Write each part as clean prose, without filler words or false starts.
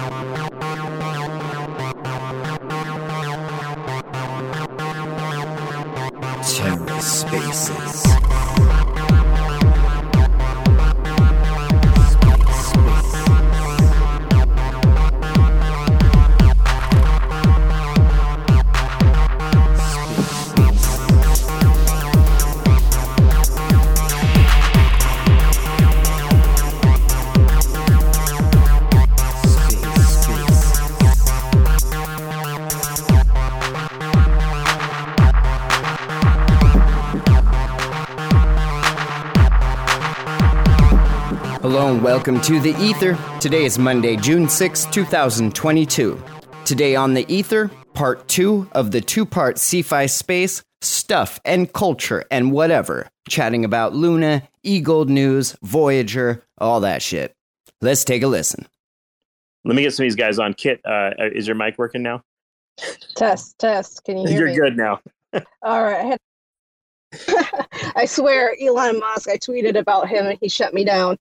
TerraSpaces. Hello and welcome to The Ether. Today is Monday, June 6, 2022. Today on The Ether, part 2 of the two-part sci-fi space, stuff and culture and whatever. Chatting about Luna, E-Gold News, Voyager, all that shit. Let's take a listen. Let me get some of these guys on. Kit, is your mic working now? Test. Can you hear me? You're good now. All right. I swear, Elon Musk, I tweeted about him and he shut me down.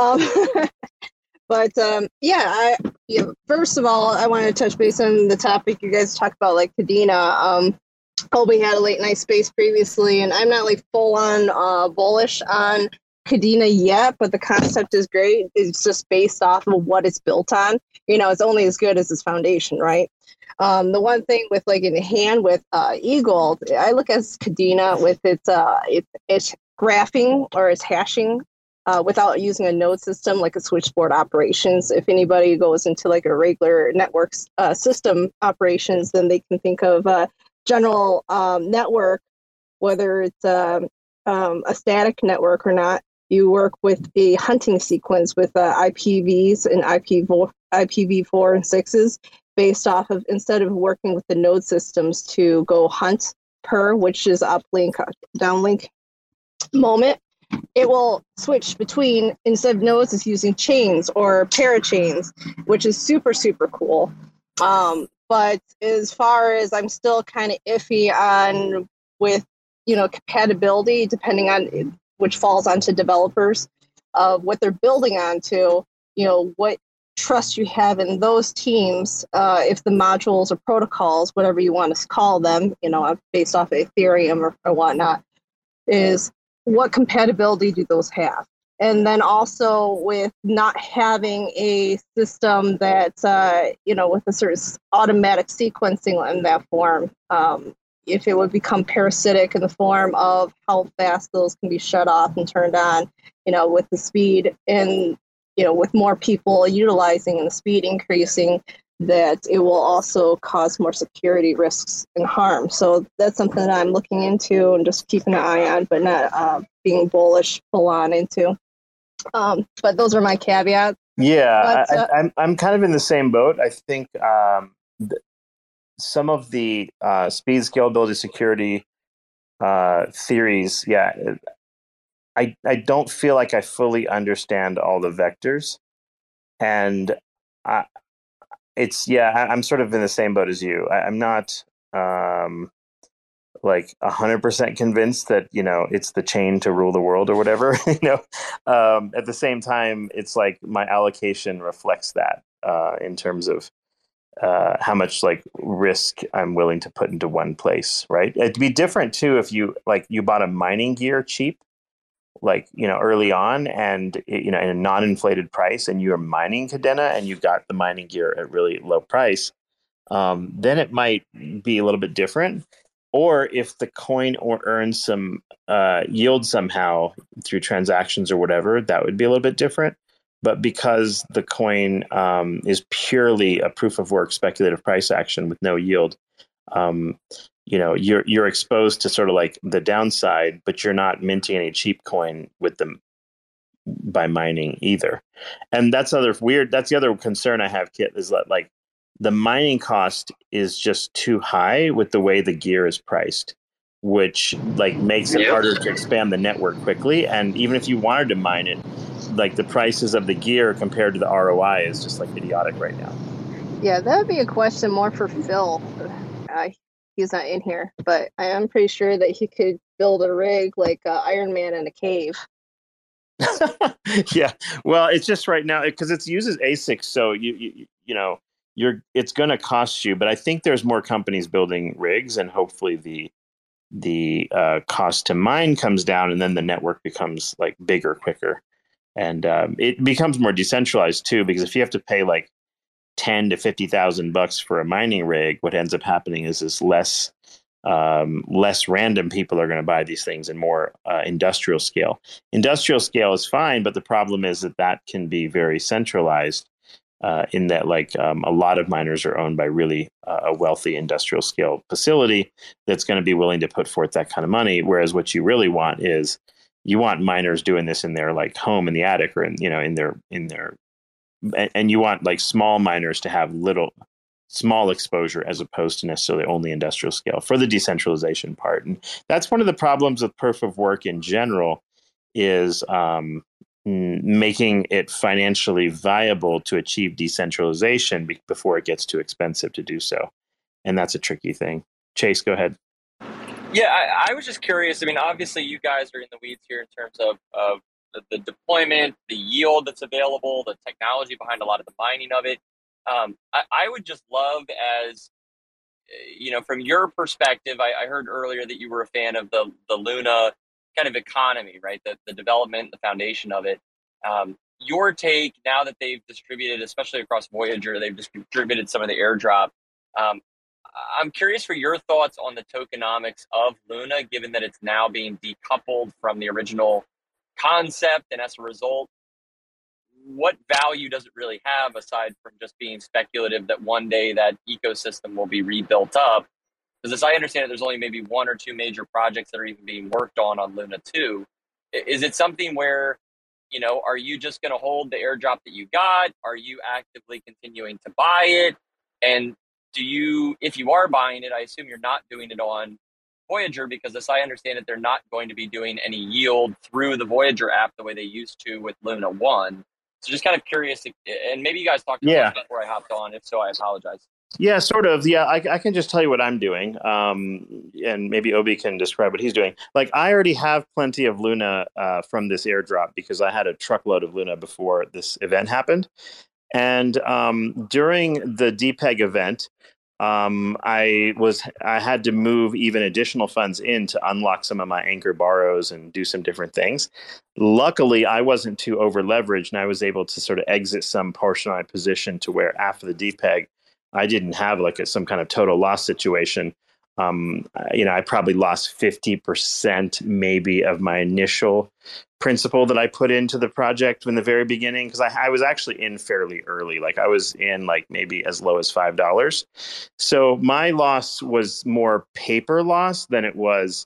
First of all, I want to touch base on the topic you guys talked about, like Kadena. We had a late night space previously, and I'm not like full on bullish on Kadena yet, but the concept is great. It's just based off of what it's built on. You know, it's only as good as its foundation, right? The one thing with like in hand with E-Gold, I look at Kadena with its graphing or its hashing. Without using a node system like a switchboard operations. If anybody goes into like a regular network system operations, then they can think of a general network, whether it's a static network or not. You work with a hunting sequence with IPVs and IPv4 and 6s based off of, instead of working with the node systems to go hunt per, which is uplink, downlink moment. It will switch between, instead of nodes, it's using chains or parachains, which is super, super cool. But as far as I'm still kind of iffy on with, compatibility, depending on which falls onto developers of what they're building onto, what trust you have in those teams, if the modules or protocols, whatever you want to call them, based off of Ethereum or whatnot, is what compatibility do those have? And then also with not having a system that, with a certain automatic sequencing in that form, if it would become parasitic in the form of how fast those can be shut off and turned on, with the speed and, with more people utilizing and the speed increasing, that it will also cause more security risks and harm. So that's something that I'm looking into and just keeping an eye on, but not being bullish full on into. But those are my caveats. Yeah, I'm kind of in the same boat. I think some of the speed, scalability, security theories, I don't feel like I fully understand all the vectors. And I'm sort of in the same boat as you. I'm not like 100% convinced that, it's the chain to rule the world or whatever, at the same time, it's like my allocation reflects that in terms of how much like risk I'm willing to put into one place, right? It'd be different too if you bought a mining gear cheap, early on and, in a non-inflated price and you're mining Kadena and you've got the mining gear at really low price, then it might be a little bit different. Or if the coin earns some yield somehow through transactions or whatever, that would be a little bit different. But because the coin is purely a proof of work speculative price action with no yield, you're exposed to sort of like the downside, but you're not minting any cheap coin with them by mining either. And that's the other concern I have, Kit, is that like the mining cost is just too high with the way the gear is priced, which like makes it harder to expand the network quickly. And even if you wanted to mine it, like the prices of the gear compared to the ROI is just like idiotic right now. Yeah, that would be a question more for Phil. He's not in here, but I am pretty sure that he could build a rig like Iron Man in a cave. Yeah, well, it's just right now because it uses ASICs, so you know it's going to cost you. But I think there's more companies building rigs, and hopefully the cost to mine comes down, and then the network becomes like bigger, quicker, and it becomes more decentralized too. Because if you have to pay like 10 to 50,000 bucks for a mining rig, what ends up happening is less random people are going to buy these things and more industrial scale. Industrial scale is fine, but the problem is that can be very centralized in that a lot of miners are owned by really a wealthy industrial scale facility that's going to be willing to put forth that kind of money. Whereas what you really want is you want miners doing this in their like home in the attic or in their and you want like small miners to have small exposure as opposed to necessarily only industrial scale for the decentralization part. And that's one of the problems with proof of work in general is making it financially viable to achieve decentralization before it gets too expensive to do so. And that's a tricky thing. Chase, go ahead. Yeah, I was just curious. I mean, obviously you guys are in the weeds here in terms of the deployment, the yield that's available, the technology behind a lot of the mining of it. I would just love, as from your perspective, I heard earlier that you were a fan of the Luna kind of economy, right? The development, the foundation of it. Your take now that they've distributed, especially across Voyager, they've distributed some of the airdrop. I'm curious for your thoughts on the tokenomics of Luna, given that it's now being decoupled from the original concept, and as a result, what value does it really have aside from just being speculative that one day that ecosystem will be rebuilt up? Because as I understand it, there's only maybe one or two major projects that are even being worked on Luna 2. Is it something where, are you just going to hold the airdrop that you got? Are you actively continuing to buy it? And if you are buying it, I assume you're not doing it on Voyager, because as I understand it, they're not going to be doing any yield through the Voyager app the way they used to with Luna 1. So just kind of curious, and maybe you guys talked about it before I hopped on. If so, I apologize. Yeah, sort of. Yeah, I can just tell you what I'm doing, and maybe Obi can describe what he's doing. Like, I already have plenty of Luna from this airdrop because I had a truckload of Luna before this event happened. And during the DPEG event, I had to move even additional funds in to unlock some of my anchor borrows and do some different things. Luckily, I wasn't too over leveraged, and I was able to sort of exit some portion of my position to where after the DPEG, I didn't have some kind of total loss situation. I probably lost 50% maybe of my initial principal that I put into the project in the very beginning, because I was actually in fairly early. Like, I was in like maybe as low as $5. So my loss was more paper loss than it was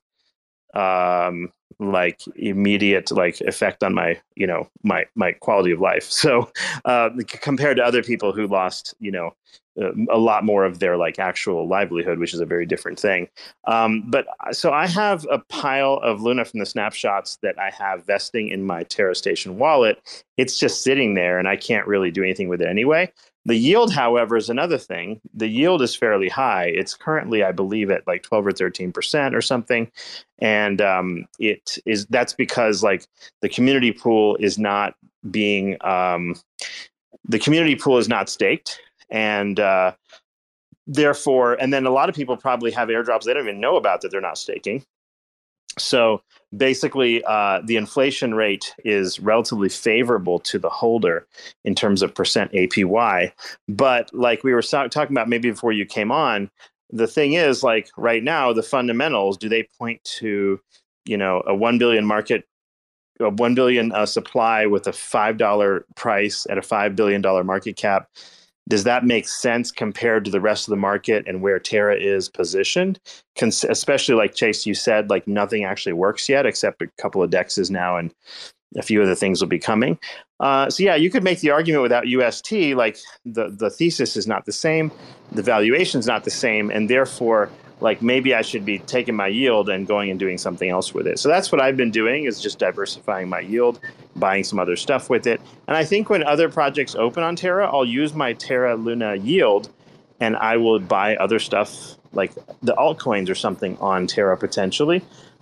immediate effect on my my quality of life. So compared to other people who lost a lot more of their actual livelihood, which is a very different thing. But so I have a pile of Luna from the snapshots that I have vesting in my Terra Station wallet. It's just sitting there and I can't really do anything with it anyway. The yield, however, is another thing. The yield is fairly high. It's currently, I believe, at 12 or 13% or something. And that's because the community pool is not being, the community pool is not staked. And therefore, and then a lot of people probably have airdrops they don't even know about that they're not staking. So basically, the inflation rate is relatively favorable to the holder in terms of percent APY. But like we were talking about maybe before you came on, the thing is, right now, the fundamentals, do they point to, a 1 billion market, a 1 billion supply with a $5 price at a $5 billion market cap? Does that make sense compared to the rest of the market and where Terra is positioned? Especially like Chase, you said, nothing actually works yet except a couple of dexes now, and a few other things will be coming. So yeah, you could make the argument without UST, the thesis is not the same, the valuation is not the same, and therefore, maybe I should be taking my yield and going and doing something else with it. So that's what I've been doing, is just diversifying my yield, buying some other stuff with it. And I think when other projects open on Terra, I'll use my Terra Luna yield and I will buy other stuff like the altcoins or something on Terra potentially.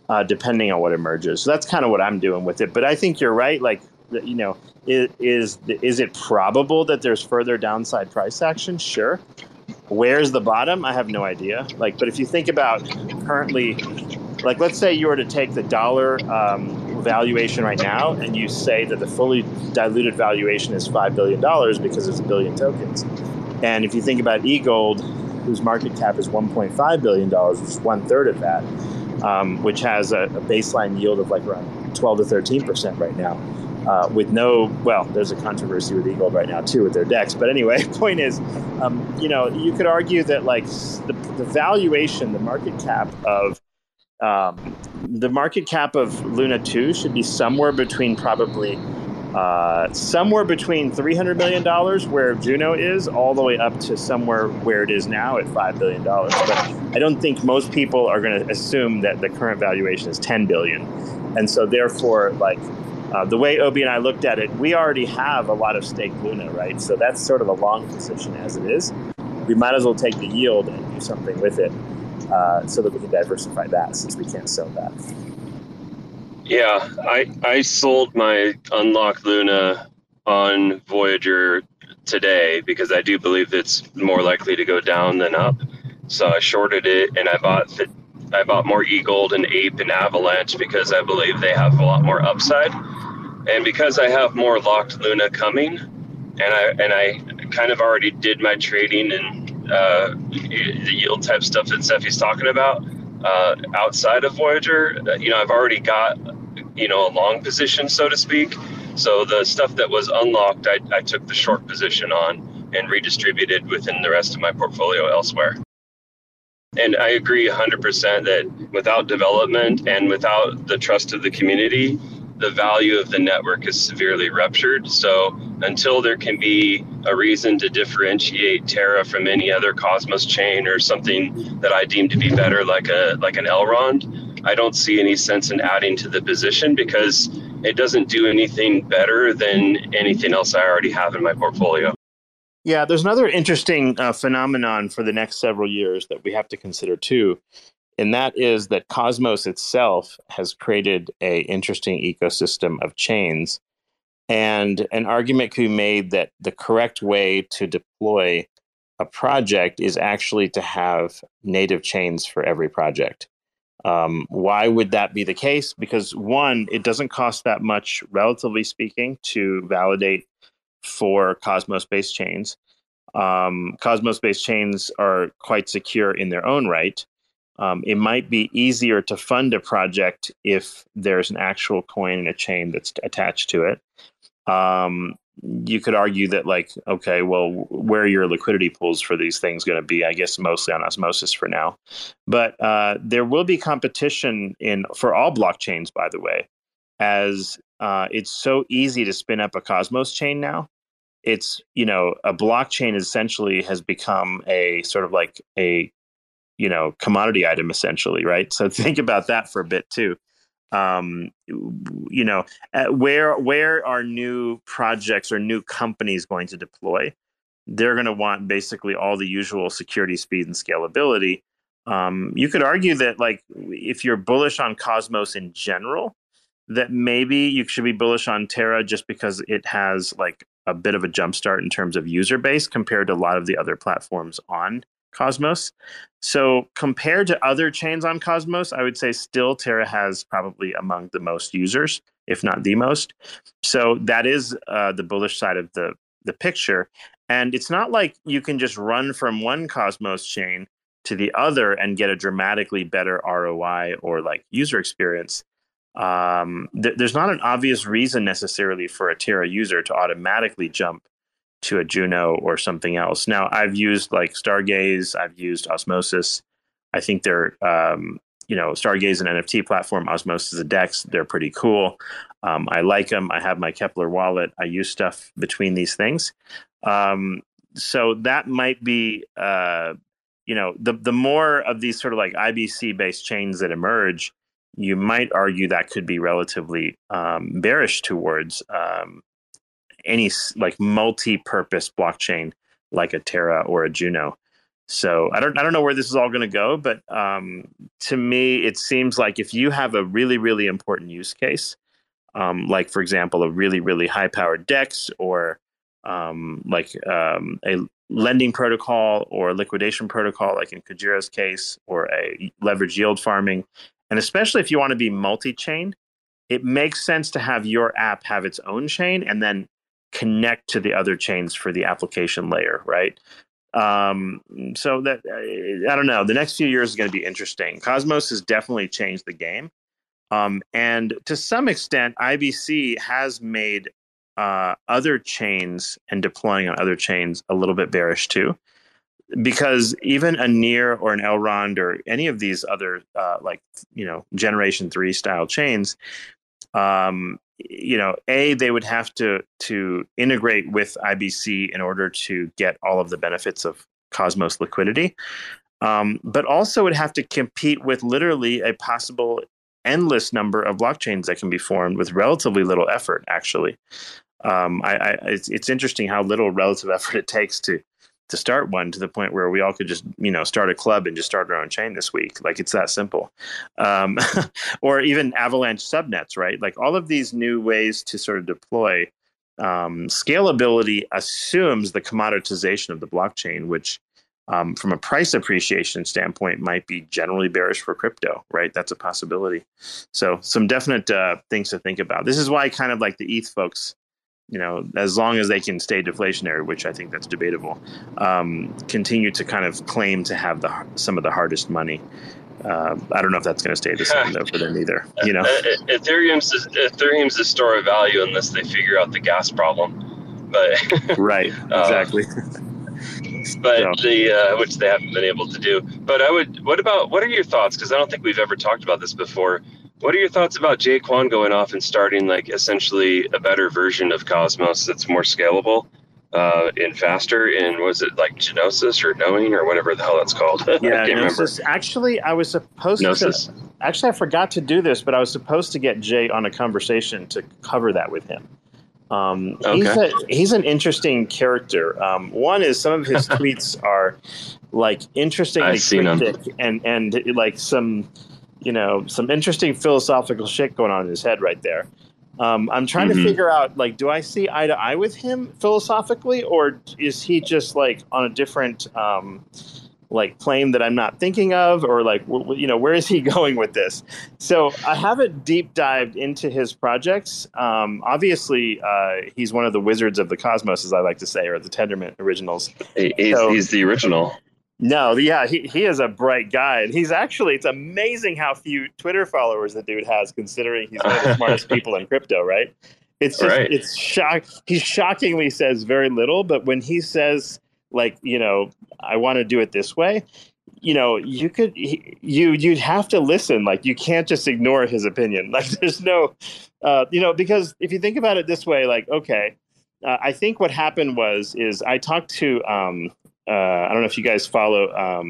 depending on what emerges. So that's kind of what I'm doing with it. But I think you're right. Like, is it probable that there's further downside price action? Sure. Where's the bottom? I have no idea. Like, but if you think about currently, like, let's say you were to take the dollar valuation right now, and you say that the fully diluted valuation is $5 billion because it's a billion tokens. And if you think about eGold, whose market cap is $1.5 billion, which is 1/3 of that, which has a baseline yield of like around 12 to 13% right now. With there's a controversy with eGold right now too with their DEX. But anyway, point is, you could argue that like the valuation, the market cap of Luna 2 should be somewhere between $300 million where Juno is, all the way up to somewhere where it is now at $5 billion. But I don't think most people are going to assume that the current valuation is $10 billion. And so therefore, like, the way Obi and I looked at it, we already have a lot of staked Luna, right? So that's sort of a long position as it is. We might as well take the yield and do something with it so that we can diversify that, since we can't sell that. Yeah, I sold my unlocked Luna on Voyager today because I do believe it's more likely to go down than up. So I shorted it, and I bought more eGold and Ape and Avalanche because I believe they have a lot more upside. And because I have more locked Luna coming, and I kind of already did my trading and the yield type stuff that Steffi's talking about outside of Voyager, I've already got a long position, so to speak. So the stuff that was unlocked, I took the short position on and redistributed within the rest of my portfolio elsewhere. And I agree 100% that without development and without the trust of the community, the value of the network is severely ruptured. So until there can be a reason to differentiate Terra from any other Cosmos chain or something that I deem to be better, like an Elrond, I don't see any sense in adding to the position because it doesn't do anything better than anything else I already have in my portfolio. Yeah, there's another interesting phenomenon for the next several years that we have to consider too, and that is that Cosmos itself has created an interesting ecosystem of chains, and an argument could be made that the correct way to deploy a project is actually to have native chains for every project. Why would that be the case? Because one, it doesn't cost that much, relatively speaking, to validate for Cosmos-based chains. Cosmos-based chains are quite secure in their own right. It might be easier to fund a project if there's an actual coin in a chain that's attached to it. You could argue that, like, okay, well, where are your liquidity pools for these things going to be? I guess mostly on Osmosis for now. But there will be competition for all blockchains, by the way, as it's so easy to spin up a Cosmos chain now. It's, a blockchain essentially has become a sort of like a, commodity item, essentially, right? So think about that for a bit too. Where are new projects or new companies going to deploy? They're going to want basically all the usual security, speed, and scalability. You could argue that, like, if you're bullish on Cosmos in general, that maybe you should be bullish on Terra just because it has like a bit of a jumpstart in terms of user base compared to a lot of the other platforms on Cosmos. So compared to other chains on Cosmos, I would say still Terra has probably among the most users, if not the most. So that is the bullish side of the picture. And it's not like you can just run from one Cosmos chain to the other and get a dramatically better ROI or like user experience. There's not an obvious reason necessarily for a Terra user to automatically jump to a Juno or something else. Now, I've used like Stargaze, I've used Osmosis. I think they're, Stargaze an NFT platform, Osmosis is a DEX. They're pretty cool. I like them. I have my Kepler wallet. I use stuff between these things. So that might be, the more of these sort of like IBC based chains that emerge, you might argue that could be relatively bearish towards any like multi-purpose blockchain like a Terra or a Juno. So I don't know where this is all going to go, but to me, it seems like if you have a really, really important use case, like, for example, a really, really high-powered DEX or a lending protocol or liquidation protocol, like in Kujira's case, or a leverage yield farming, and especially if you want to be multi-chain, it makes sense to have your app have its own chain and then connect to the other chains for the application layer, right? So that I don't know. The next few years is going to be interesting. Cosmos has definitely changed the game, and to some extent, IBC has made other chains and deploying on other chains a little bit bearish too, because even a Near or an Elrond or any of these other Generation 3 style chains, they would have to integrate with IBC in order to get all of the benefits of Cosmos liquidity, but also would have to compete with literally a possible endless number of blockchains that can be formed with relatively little effort, actually. It's interesting how little relative effort it takes to start one, to the point where we all could just, start a club and just start our own chain this week. Like, it's that simple. Or even Avalanche subnets, right? Like, all of these new ways to sort of deploy scalability assumes the commoditization of the blockchain, which from a price appreciation standpoint might be generally bearish for crypto, right? That's a possibility. So some definite things to think about. This is why kind of like the ETH folks, as long as they can stay deflationary, which I think that's debatable, continue to kind of claim to have some of the hardest money. I don't know if that's going to stay the same though for them either. Ethereum's a store of value unless they figure out the gas problem. But right, exactly. But which they haven't been able to do. But what are your thoughts? Because I don't think we've ever talked about this before. What are your thoughts about Jae Kwon going off and starting like essentially a better version of Cosmos that's more scalable and faster? And was it like Gnosis or Knowing or whatever the hell that's called? Yeah, I can't Gnosis. remember. Actually, I was supposed to. Actually, I forgot to do this, but I was supposed to get Jay on a conversation to cover that with him. Okay. He's an interesting character. One is some of his tweets are like interestingly cryptic and like some interesting philosophical shit going on in his head right there. I'm trying to figure out, like, do I see eye to eye with him philosophically, or is he just like on a different plane that I'm not thinking of, or like, where is he going with this? So I haven't deep dived into his projects. Obviously, he's one of the wizards of the cosmos, as I like to say, or the Tendermint originals. He's the original. No, yeah, he is a bright guy, and it's amazing how few Twitter followers the dude has, considering he's one of the smartest people in crypto, right? It's just, right. He shockingly says very little, but when he says, like, I want to do it this way, you'd have to listen. Like, you can't just ignore his opinion. Like, there's no, because if you think about it this way, like, okay, I think what happened is I talked to, I don't know if you guys follow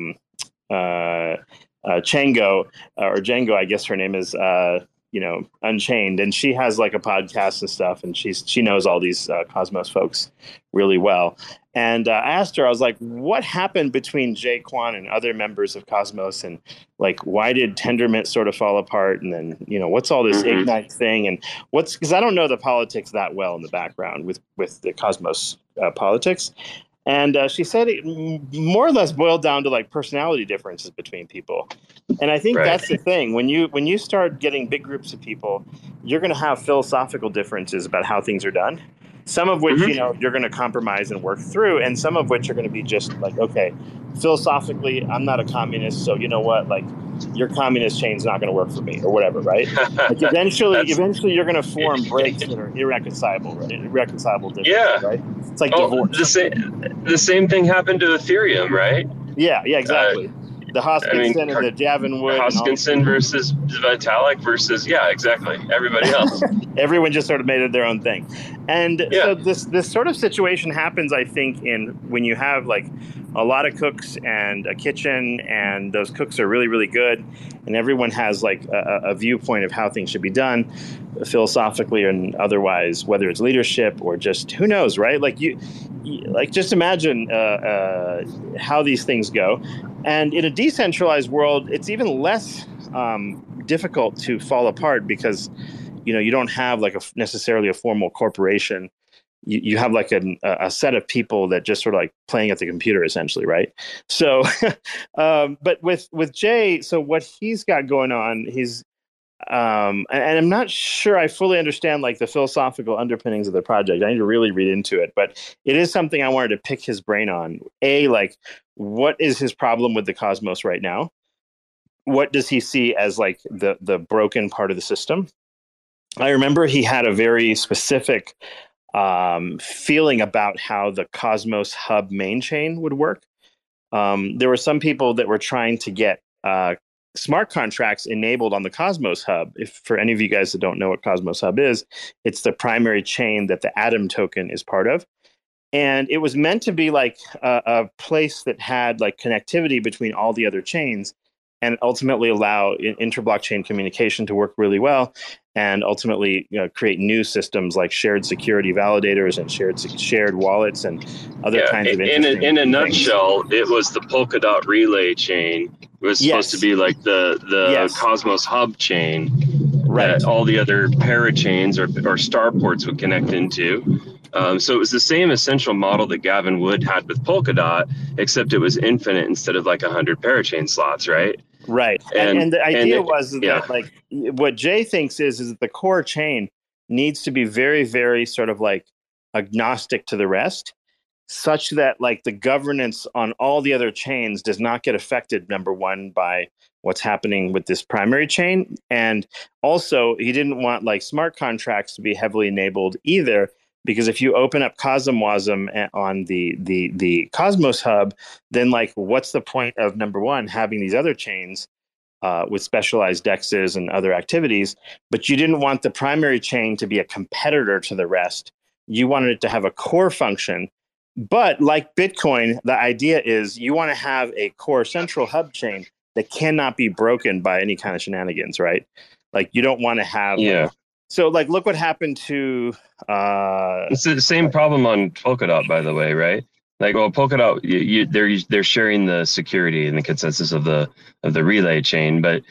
Chango or Django, I guess her name is, Unchained, and she has like a podcast and stuff, and she knows all these Cosmos folks really well. And I asked her, I was like, what happened between Jae Kwon and other members of Cosmos, and like, why did Tendermint sort of fall apart? And then, what's all this Ignite thing, and because I don't know the politics that well in the background with the Cosmos politics. And she said it more or less boiled down to like personality differences between people. And I think that's the thing. When you start getting big groups of people, you're going to have philosophical differences about how things are done. Some of which, you're going to compromise and work through. And some of which are going to be just like, okay, philosophically, I'm not a communist. So you know what, like, your communist chain's not going to work for me or whatever, right? Like, eventually you're going to form breaks that are irreconcilable, right? Irreconcilable differences, right? It's like divorce. The same thing happened to Ethereum, right? Yeah, exactly. The Hoskinson and the Javinwood. Hoskinson versus Vitalik versus, exactly. Everybody else. Everyone just sort of made it their own thing. And so this sort of situation happens, I think, when you have like a lot of cooks and a kitchen, and those cooks are really, really good, and everyone has like a viewpoint of how things should be done, philosophically and otherwise, whether it's leadership or just who knows, right? Like like just imagine how these things go, and in a decentralized world, it's even less difficult to fall apart because you don't have like necessarily a formal corporation. You have like a set of people that just sort of like playing at the computer essentially, right? So but with Jay, so what he's got going on, he's and I'm not sure I fully understand like the philosophical underpinnings of the project. I need to really read into it, but it is something I wanted to pick his brain on. Like, what is his problem with the cosmos right now? What does he see as like the broken part of the system? I remember he had a very specific feeling about how the Cosmos Hub main chain would work. There were some people that were trying to get smart contracts enabled on the Cosmos Hub. If for any of you guys that don't know what Cosmos Hub is, it's the primary chain that the Atom token is part of. And it was meant to be like a place that had like connectivity between all the other chains and ultimately allow interblockchain communication to work really well, and ultimately create new systems like shared security validators and shared wallets and other kinds of interesting in a things. nutshell, it was the Polkadot relay chain. It was supposed to be like the Cosmos Hub chain that all the other parachains or starports would connect into. So it was the same essential model that Gavin Wood had with Polkadot, except it was infinite instead of like 100 parachain slots, right? Right. And the idea was that like what Jay thinks is that the core chain needs to be very, very sort of like agnostic to the rest, such that like the governance on all the other chains does not get affected, number one, by what's happening with this primary chain. And also he didn't want like smart contracts to be heavily enabled either, because if you open up CosmWasm on the Cosmos Hub, then like what's the point of, number one, having these other chains with specialized dexes and other activities? But you didn't want the primary chain to be a competitor to the rest. You wanted it to have a core function. But like Bitcoin, the idea is you want to have a core central hub chain that cannot be broken by any kind of shenanigans, right? Like you don't want to have So, like, look what happened to. It's the same problem on Polkadot, by the way, right? Like, well, Polkadot, they're sharing the security and the consensus of the relay chain, but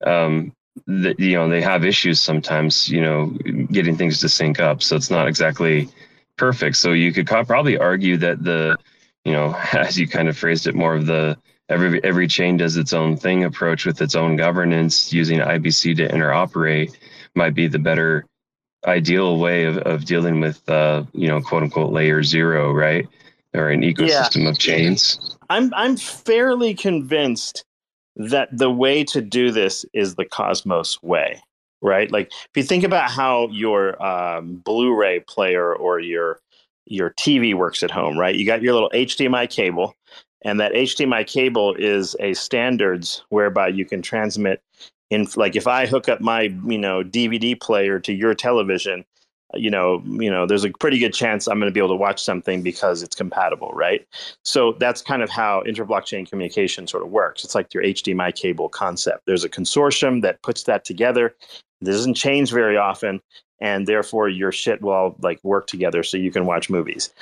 they have issues sometimes, getting things to sync up. So it's not exactly perfect. So you could probably argue that as you kind of phrased it, more of the every chain does its own thing approach with its own governance using IBC to interoperate might be the better ideal way of dealing with, quote unquote layer zero, right? Or an ecosystem of chains. I'm fairly convinced that the way to do this is the Cosmos way, right? Like if you think about how your Blu-ray player or your TV works at home, right? You got your little HDMI cable, and that HDMI cable is a standards whereby you can transmit like if I hook up my, DVD player to your television, there's a pretty good chance I'm going to be able to watch something because it's compatible, right? So that's kind of how interblockchain communication sort of works. It's like your HDMI cable concept. There's a consortium that puts that together. It doesn't change very often, and therefore your shit will all like work together so you can watch movies.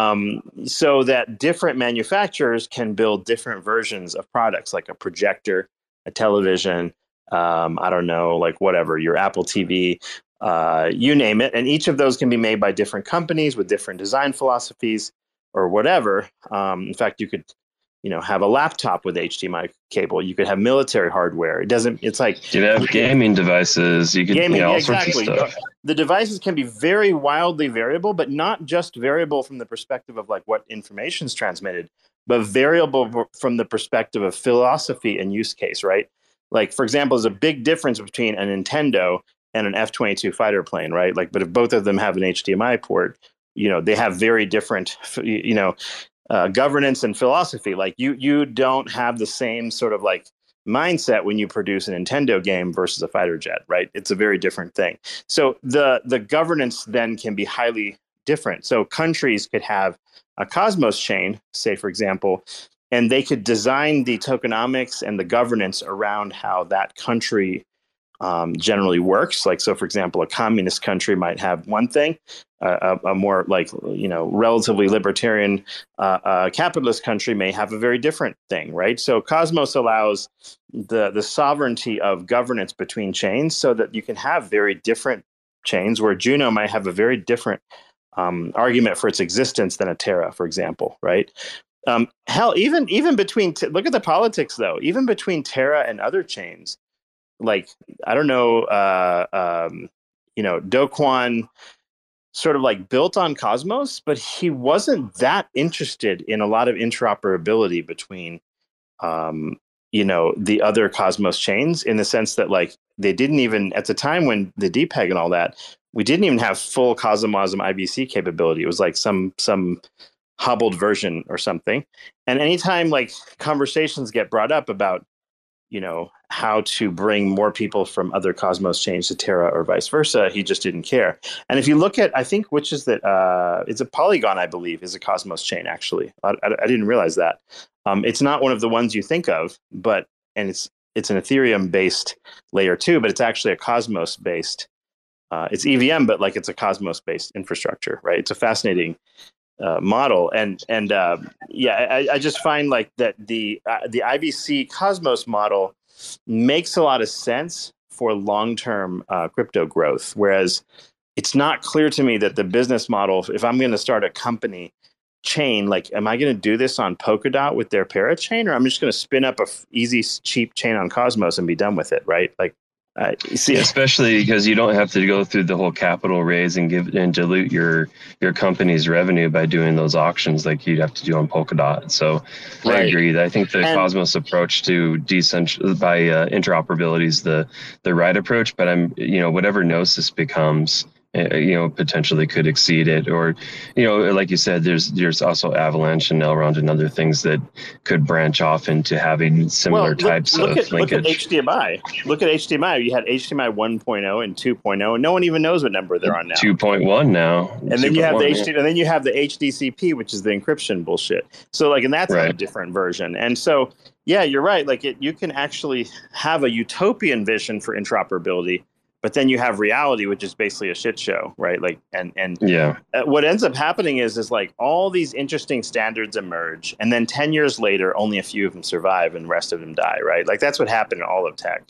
So that different manufacturers can build different versions of products, like a projector, a television, I don't know, like whatever, your Apple TV, you name it. And each of those can be made by different companies with different design philosophies or whatever. In fact, you could, have a laptop with HDMI cable. You could have military hardware. It's like you could have gaming devices. You could all sorts of stuff. The devices can be very wildly variable, but not just variable from the perspective of like what information is transmitted, but variable from the perspective of philosophy and use case, right? Like, for example, there's a big difference between a Nintendo and an F-22 fighter plane, right? Like, but if both of them have an HDMI port, they have very different, governance and philosophy. Like, you don't have the same sort of like mindset when you produce a Nintendo game versus a fighter jet, right? It's a very different thing. So the governance then can be highly different. So countries could have a Cosmos chain, say, for example, and they could design the tokenomics and the governance around how that country generally works. Like, so for example, a communist country might have one thing, a more like, relatively libertarian capitalist country may have a very different thing, right? So Cosmos allows the sovereignty of governance between chains so that you can have very different chains, where Juno might have a very different argument for its existence than a Terra, for example, right? Hell, even between, look at the politics though, even between Terra and other chains, like, I don't know, Do Kwon sort of like built on Cosmos, but he wasn't that interested in a lot of interoperability between, the other Cosmos chains, in the sense that like they didn't even, at the time when the DPEG and all that, we didn't even have full CosmWasm IBC capability. It was like some hobbled version or something. And anytime like conversations get brought up about, how to bring more people from other Cosmos chains to Terra or vice versa, he just didn't care. And if you look at, I think, which is that, it's a Polygon, I believe, is a Cosmos chain, actually. I didn't realize that. It's not one of the ones you think of, and it's an Ethereum-based layer 2, but it's actually a Cosmos-based, it's EVM, but like it's a Cosmos-based infrastructure, right? It's a fascinating model, and I just find like that the IBC Cosmos model makes a lot of sense for long-term crypto growth, whereas it's not clear to me that the business model, if I'm going to start a company chain, like, am I going to do this on Polkadot with their parachain, or I'm just going to spin up a easy, cheap chain on Cosmos and be done with it, right? Like, see, especially because you don't have to go through the whole capital raise and dilute your company's revenue by doing those auctions like you'd have to do on Polkadot. So right. I agree. I think the Cosmos approach to interoperability is the right approach, but whatever Gnosis becomes, potentially could exceed it, or like you said, there's also Avalanche and Elrond and other things that could branch off into having similar types of linkage. Look at HDMI. Look at HDMI. You had HDMI 1.0 and 2.0, and no one even knows what number they're on now. 2.1 now. And then you have the HDCP, which is the encryption bullshit. So like, and that's a different version. And so, yeah, you're right. Like, you can actually have a utopian vision for interoperability, but then you have reality, which is basically a shit show, right? Like, and what ends up happening is like all these interesting standards emerge, and then 10 years later, only a few of them survive, and the rest of them die, right? Like, that's what happened in all of tech.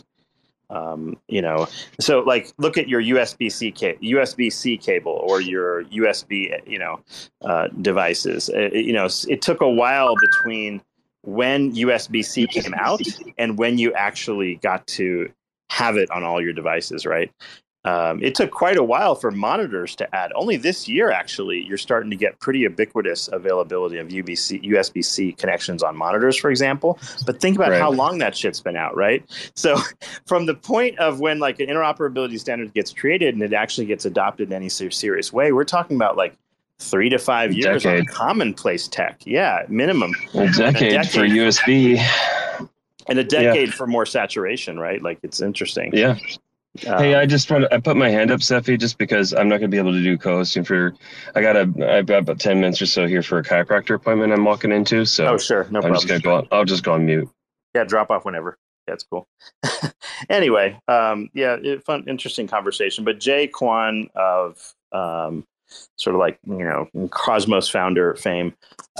So like, look at your USB-C cable or your USB, devices. It took a while between when USB-C came out and when you actually got to have it on all your devices, right? It took quite a while for monitors to add. Only this year, actually, you're starting to get pretty ubiquitous availability of USB-C connections on monitors, for example. But think about how long that shit's been out, right? So from the point of when like an interoperability standard gets created and it actually gets adopted in any serious way, we're talking about like 3 to 5 years on commonplace tech. Yeah, minimum. A decade for USB. And a decade for more saturation, right? Like, it's interesting. Yeah. Hey, I put my hand up, Sephi, just because I'm not going to be able to do co-hosting I've got about 10 minutes or so here for a chiropractor appointment I'm walking into. So sure. No problem. I'll just go on mute. Yeah. Drop off whenever. Yeah, it's cool. Anyway. Fun, interesting conversation, but Jae Kwon of, sort of like, Cosmos founder fame,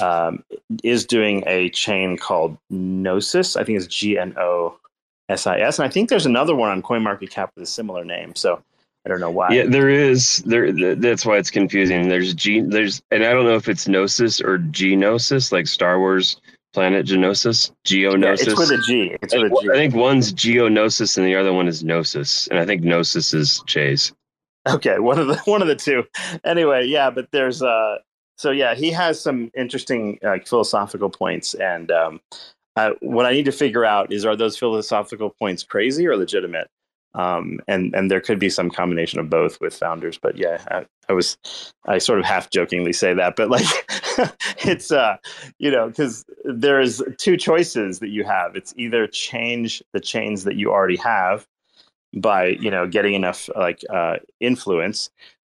is doing a chain called Gnosis. I think it's GNOSIS. And I think there's another one on CoinMarketCap with a similar name. So I don't know why. Yeah, there is. That's why it's confusing. And I don't know if it's Gnosis or Geonosis, like Star Wars planet Geonosis. Geonosis. Yeah, it's with a G. I think one's Geonosis and the other one is Gnosis. And I think Gnosis is Chase. Okay, one of the two. Anyway, yeah, but there's he has some interesting philosophical points, and what I need to figure out is, are those philosophical points crazy or legitimate? And there could be some combination of both with founders. But yeah, I sort of half jokingly say that, but like it's because there's two choices that you have. It's either change the chains that you already have by getting enough influence,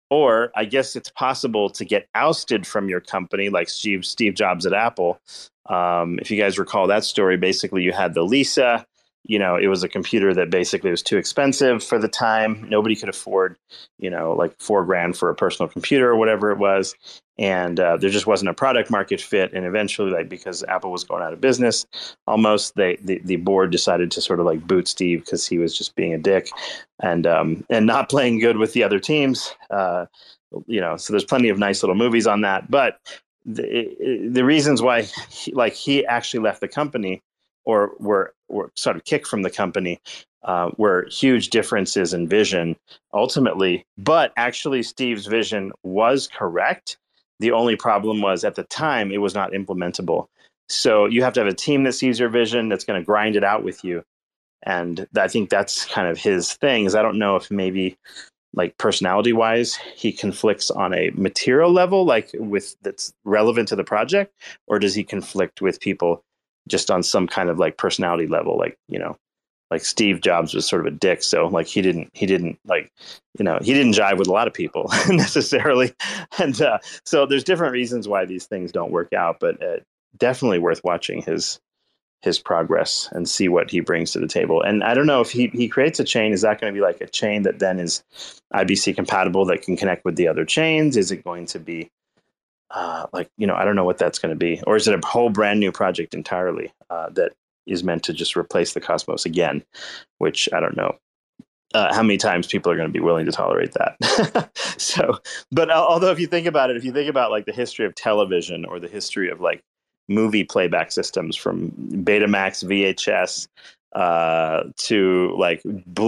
Or I guess it's possible to get ousted from your company, like Steve Jobs at Apple. If you guys recall that story, basically you had the Lisa. It was a computer that basically was too expensive for the time. Nobody could afford, like $4,000 for a personal computer or whatever it was. And there just wasn't a product market fit. And eventually, like, because Apple was going out of business, almost the board decided to sort of like boot Steve because he was just being a dick and not playing good with the other teams. So there's plenty of nice little movies on that. But the reasons why he actually left the company or were sort of kicked from the company were huge differences in vision ultimately. But actually, Steve's vision was correct. The only problem was at the time it was not implementable. So you have to have a team that sees your vision, that's going to grind it out with you. And I think that's kind of his thing. Is I don't know if maybe like personality wise, he conflicts on a material level, like with that's relevant to the project, or does he conflict with people just on some kind of like personality level? Like, like Steve Jobs was sort of a dick. So like he didn't like, he didn't jive with a lot of people necessarily. And so there's different reasons why these things don't work out, but definitely worth watching his progress and see what he brings to the table. And I don't know if he creates a chain, is that going to be like a chain that then is IBC compatible that can connect with the other chains? Is it going to be I don't know what that's going to be, or is it a whole brand new project entirely that is meant to just replace the Cosmos again, which I don't know how many times people are going to be willing to tolerate that. So, but although if you think about like the history of television or the history of like movie playback systems from Betamax, VHS, to like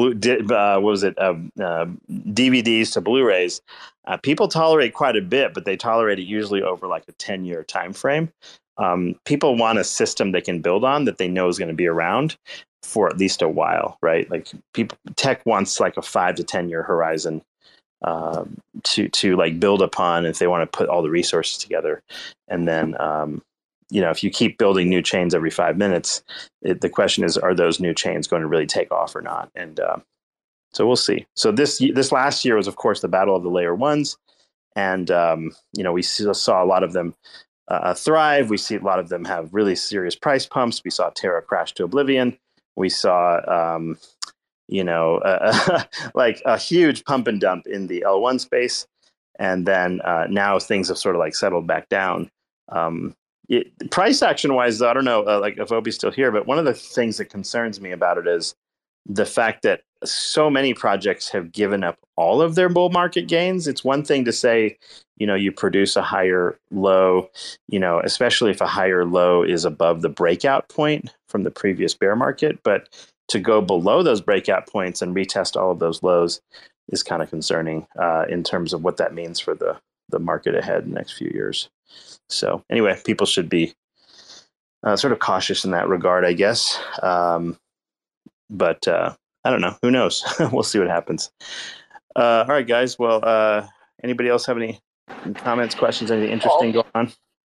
DVDs to Blu-rays, people tolerate quite a bit, but they tolerate it usually over like a 10-year time frame. People want a system they can build on that they know is going to be around for at least a while, right? Like tech wants like a 5 to 10-year horizon to like build upon if they want to put all the resources together. And then if you keep building new chains every 5 minutes, the question is, are those new chains going to really take off or not? And so we'll see. So this last year was, of course, the battle of the layer ones. And, we saw a lot of them thrive. We see a lot of them have really serious price pumps. We saw Terra crash to oblivion. We saw, like a huge pump and dump in the L1 space. And then now things have sort of like settled back down. Price action wise, I don't know, like if Obi's still here, but one of the things that concerns me about it is the fact that so many projects have given up all of their bull market gains. It's one thing to say, you produce a higher low, especially if a higher low is above the breakout point from the previous bear market. But to go below those breakout points and retest all of those lows is kind of concerning in terms of what that means for the market ahead in the next few years. So anyway, people should be sort of cautious in that regard, I guess. But I don't know. Who knows? We'll see what happens. All right, guys. Well, anybody else have any comments, questions, anything interesting going on?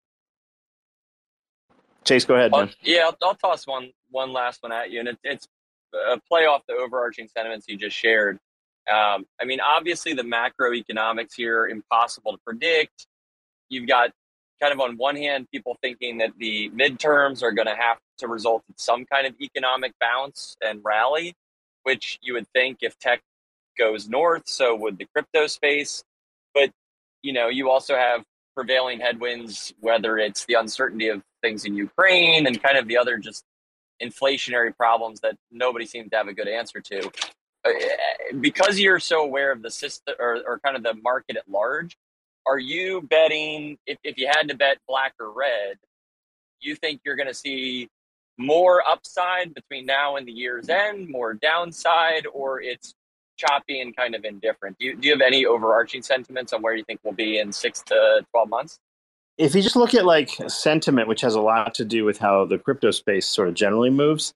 Chase, go ahead, man. Yeah, I'll toss one last one at you, and it's a play off the overarching sentiments you just shared. Obviously, the macroeconomics here impossible to predict. You've got kind of on one hand, people thinking that the midterms are going to have to result in some kind of economic bounce and rally, which you would think if tech goes north, so would the crypto space. But, you also have prevailing headwinds, whether it's the uncertainty of things in Ukraine and kind of the other just inflationary problems that nobody seems to have a good answer to. Because you're so aware of the system or kind of the market at large, are you betting, if you had to bet black or red, you think you're going to see more upside between now and the year's end, more downside, or it's choppy and kind of indifferent? Do you have any overarching sentiments on where you think we'll be in 6 to 12 months? If you just look at like sentiment, which has a lot to do with how the crypto space sort of generally moves,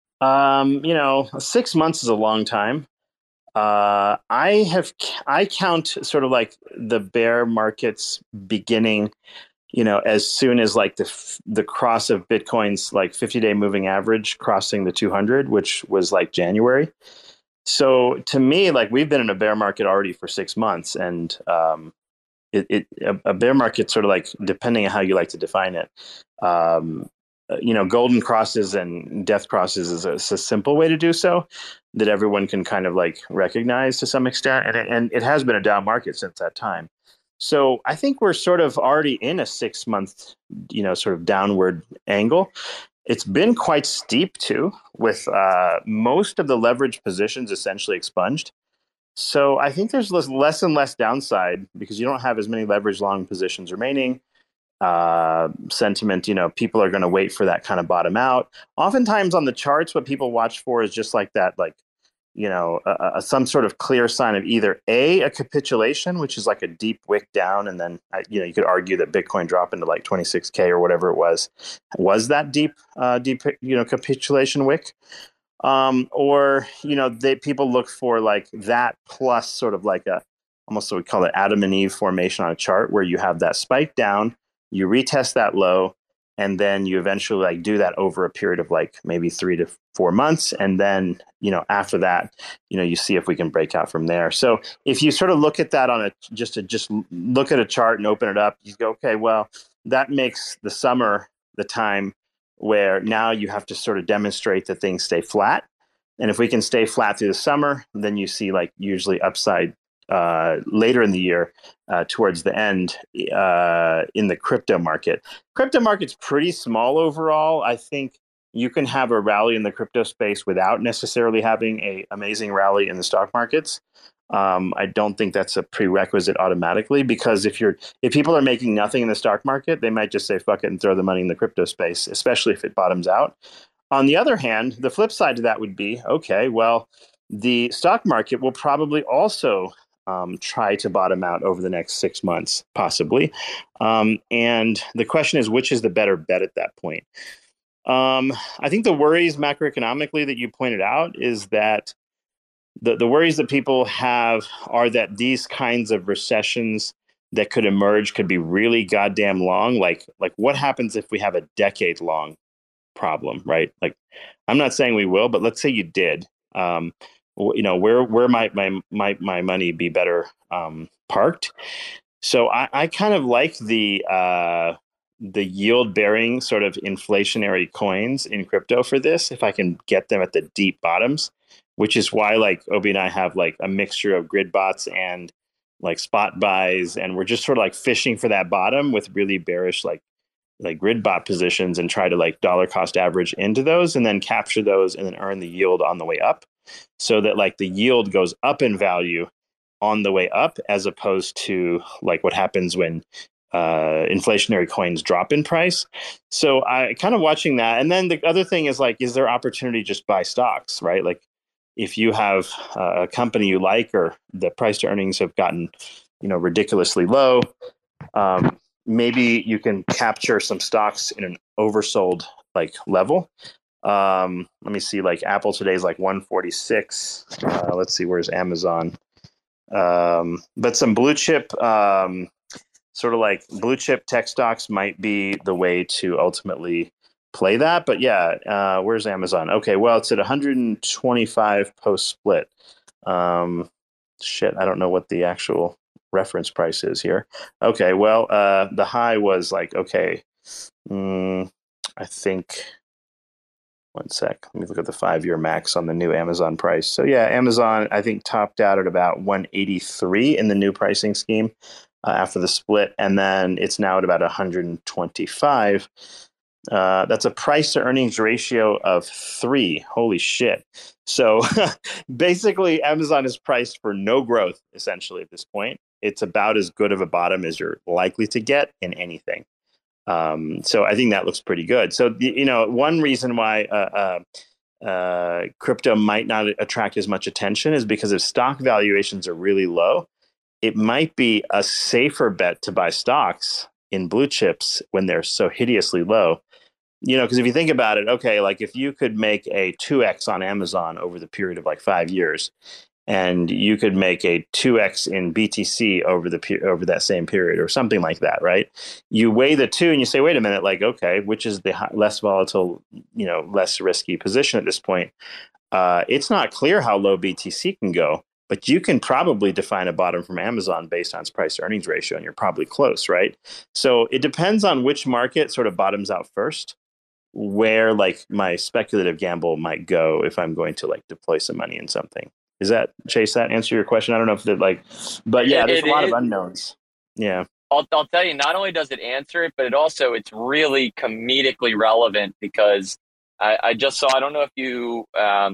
6 months is a long time. I count sort of like the bear markets beginning, as soon as like the cross of Bitcoin's like 50-day moving average crossing the 200, which was like January. So to me, like we've been in a bear market already for 6 months, and a bear market sort of like, depending on how you like to define it, golden crosses and death crosses is a simple way to do so that everyone can kind of like recognize to some extent, and it has been a down market since that time. So I think we're sort of already in a 6 month, sort of downward angle. It's been quite steep too, with most of the leverage positions essentially expunged. So I think there's less and less downside because you don't have as many leverage long positions remaining. Sentiment, people are going to wait for that kind of bottom out. Oftentimes on the charts, what people watch for is just like that, like, some sort of clear sign of either a capitulation, which is like a deep wick down. And then, you could argue that Bitcoin drop into like 26K or whatever it was that deep, capitulation wick. Or people look for like that plus sort of like almost what we call it Adam and Eve formation on a chart, where you have that spike down, you retest that low, and then you eventually like do that over a period of like maybe 3 to 4 months, and then after that, you see if we can break out from there. So if you sort of look at that on just look at a chart and open it up, you go, okay, well, that makes the summer the time where now you have to sort of demonstrate that things stay flat. And if we can stay flat through the summer, then you see like usually upside later in the year towards the end in the crypto market. Crypto market's pretty small overall. I think you can have a rally in the crypto space without necessarily having an amazing rally in the stock markets. I don't think that's a prerequisite automatically, because if people are making nothing in the stock market, they might just say fuck it and throw the money in the crypto space, especially if it bottoms out. On the other hand, the flip side to that would be, okay, well, the stock market will probably also try to bottom out over the next 6 months, possibly. And the question is, which is the better bet at that point? I think the worries macroeconomically that you pointed out is that the worries that people have are that these kinds of recessions that could emerge could be really goddamn long. Like what happens if we have a decade long problem, right? Like, I'm not saying we will, but let's say you did. Where might my money be better parked? So I kind of like the yield bearing sort of inflationary coins in crypto for this, if I can get them at the deep bottoms, which is why like Obi and I have like a mixture of grid bots and like spot buys, and we're just sort of like fishing for that bottom with really bearish like grid bot positions, and try to like dollar cost average into those and then capture those and then earn the yield on the way up, so that like the yield goes up in value on the way up, as opposed to like what happens when inflationary coins drop in price. So I kind of watching that. And then the other thing is like, is there opportunity to just buy stocks, right? Like if you have a company you like, or the price to earnings have gotten, ridiculously low, maybe you can capture some stocks in an oversold like level. Let me see, like Apple today is like 146. Let's see, where's Amazon? But some blue chip, sort of like blue chip tech stocks might be the way to ultimately play that. But yeah, where's Amazon? Okay, well, it's at 125 post split. I don't know what the actual reference price is here. Okay, well, the high was like, okay, I think, one sec, let me look at the 5-year max on the new Amazon price. So yeah, Amazon, I think, topped out at about 183 in the new pricing scheme after the split, and then it's now at about 125. That's a price to earnings ratio of 3. Holy shit. So basically, Amazon is priced for no growth, essentially, at this point. It's about as good of a bottom as you're likely to get in anything. So I think that looks pretty good. So, one reason why crypto might not attract as much attention is because if stock valuations are really low, it might be a safer bet to buy stocks in blue chips when they're so hideously low. Because if you think about it, okay, like if you could make a 2x on Amazon over the period of like 5 years, and you could make a 2x in BTC over that same period, or something like that, right? You weigh the two and you say, wait a minute, like, okay, which is the less volatile, less risky position at this point? It's not clear how low BTC can go, but you can probably define a bottom from Amazon based on its price to earnings ratio, and you're probably close, right? So it depends on which market sort of bottoms out first, where like my speculative gamble might go if I'm going to like deploy some money in something. Is that, Chase, that answer your question? I don't know if that like, but yeah, there's a lot of unknowns. Yeah. I'll tell you, not only does it answer it, but it's really comedically relevant because I just saw, I don't know if you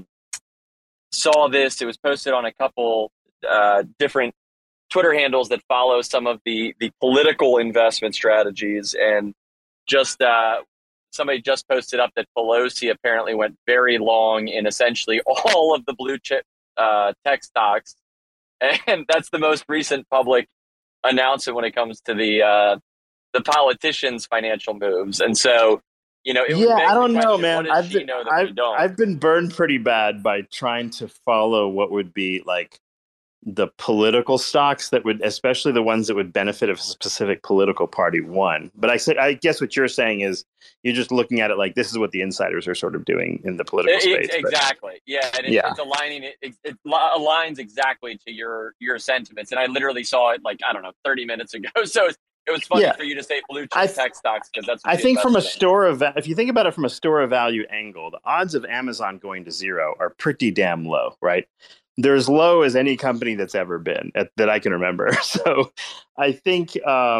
saw this, it was posted on a couple different Twitter handles that follow some of the political investment strategies. And just somebody just posted up that Pelosi apparently went very long in essentially all of the blue chip tech stocks. And that's the most recent public announcement when it comes to the politicians' financial moves. And so, you know, I don't know, man. I've been burned pretty bad by trying to follow what would be like the political stocks that would, especially the ones that would benefit if a specific political party won. But I guess what you're saying is you're just looking at it like this is what the insiders are sort of doing in the political space. Exactly. Yeah. And it's aligning. It aligns exactly to your sentiments. And I literally saw it like, I don't know, 30 minutes ago. So it was funny for you to say blue chip tech stocks because that's what I think from a store of if you think about it from a store of value angle, the odds of Amazon going to zero are pretty damn low, right? They're as low as any company that's ever been that I can remember. So I think,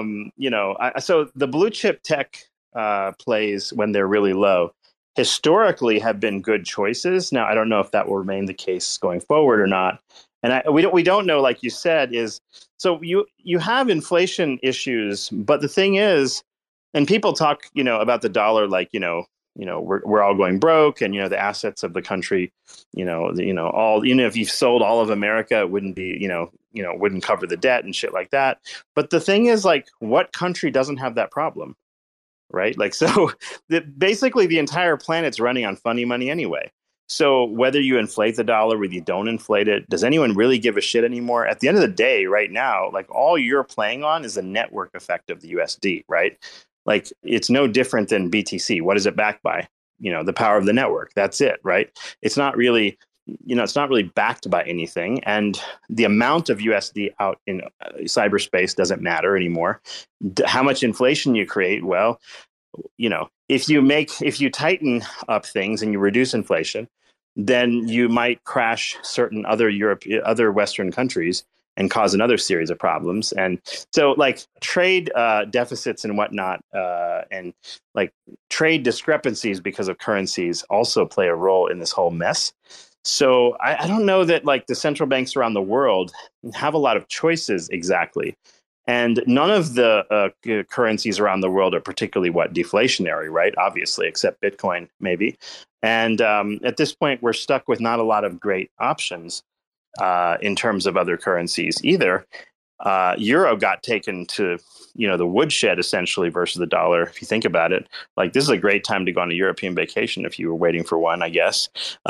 so the blue chip tech plays when they're really low historically have been good choices. Now, I don't know if that will remain the case going forward or not. And we don't know, like you said, is so you have inflation issues. But the thing is, and people talk, about the dollar like, we're all going broke, and the assets of the country, all if you've sold all of America, it wouldn't be, wouldn't cover the debt and shit like that. But the thing is, like, what country doesn't have that problem, right? Like, so basically the entire planet's running on funny money anyway. So whether you inflate the dollar, whether you don't inflate it, does anyone really give a shit anymore? At the end of the day, right now, like all you're playing on is the network effect of the USD, right? Like it's no different than BTC. What is it backed by? The power of the network. That's it, right? It's not really, it's not really backed by anything. And the amount of USD out in cyberspace doesn't matter anymore. How much inflation you create, well, if you tighten up things and you reduce inflation, then you might crash certain other Western countries and cause another series of problems. And so like trade deficits and whatnot, and like trade discrepancies because of currencies also play a role in this whole mess. So I don't know that like the central banks around the world have a lot of choices exactly. And none of the currencies around the world are particularly deflationary, right? Obviously, except Bitcoin, maybe. And at this point, we're stuck with not a lot of great options in terms of other currencies either. Euro got taken to, the woodshed essentially versus the dollar. If you think about it, like this is a great time to go on a European vacation if you were waiting for one, I guess.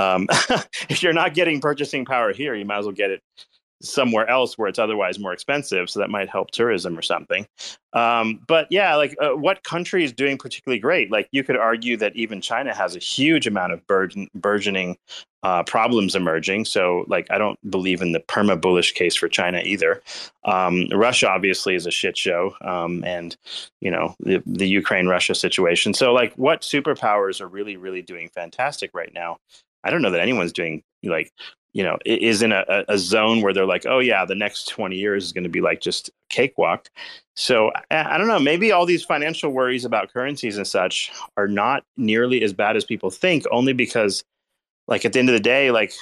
If you're not getting purchasing power here, you might as well get it somewhere else where it's otherwise more expensive. So that might help tourism or something. But yeah, like what country is doing particularly great? Like you could argue that even China has a huge amount of burgeoning problems emerging. So like, I don't believe in the perma bullish case for China either. Russia obviously is a shit show. And the Ukraine Russia situation. So like what superpowers are really, really doing fantastic right now? I don't know that anyone's doing like, is in a zone where they're like, oh yeah, the next 20 years is going to be like just cakewalk. So I don't know, maybe all these financial worries about currencies and such are not nearly as bad as people think, only because like at the end of the day, like,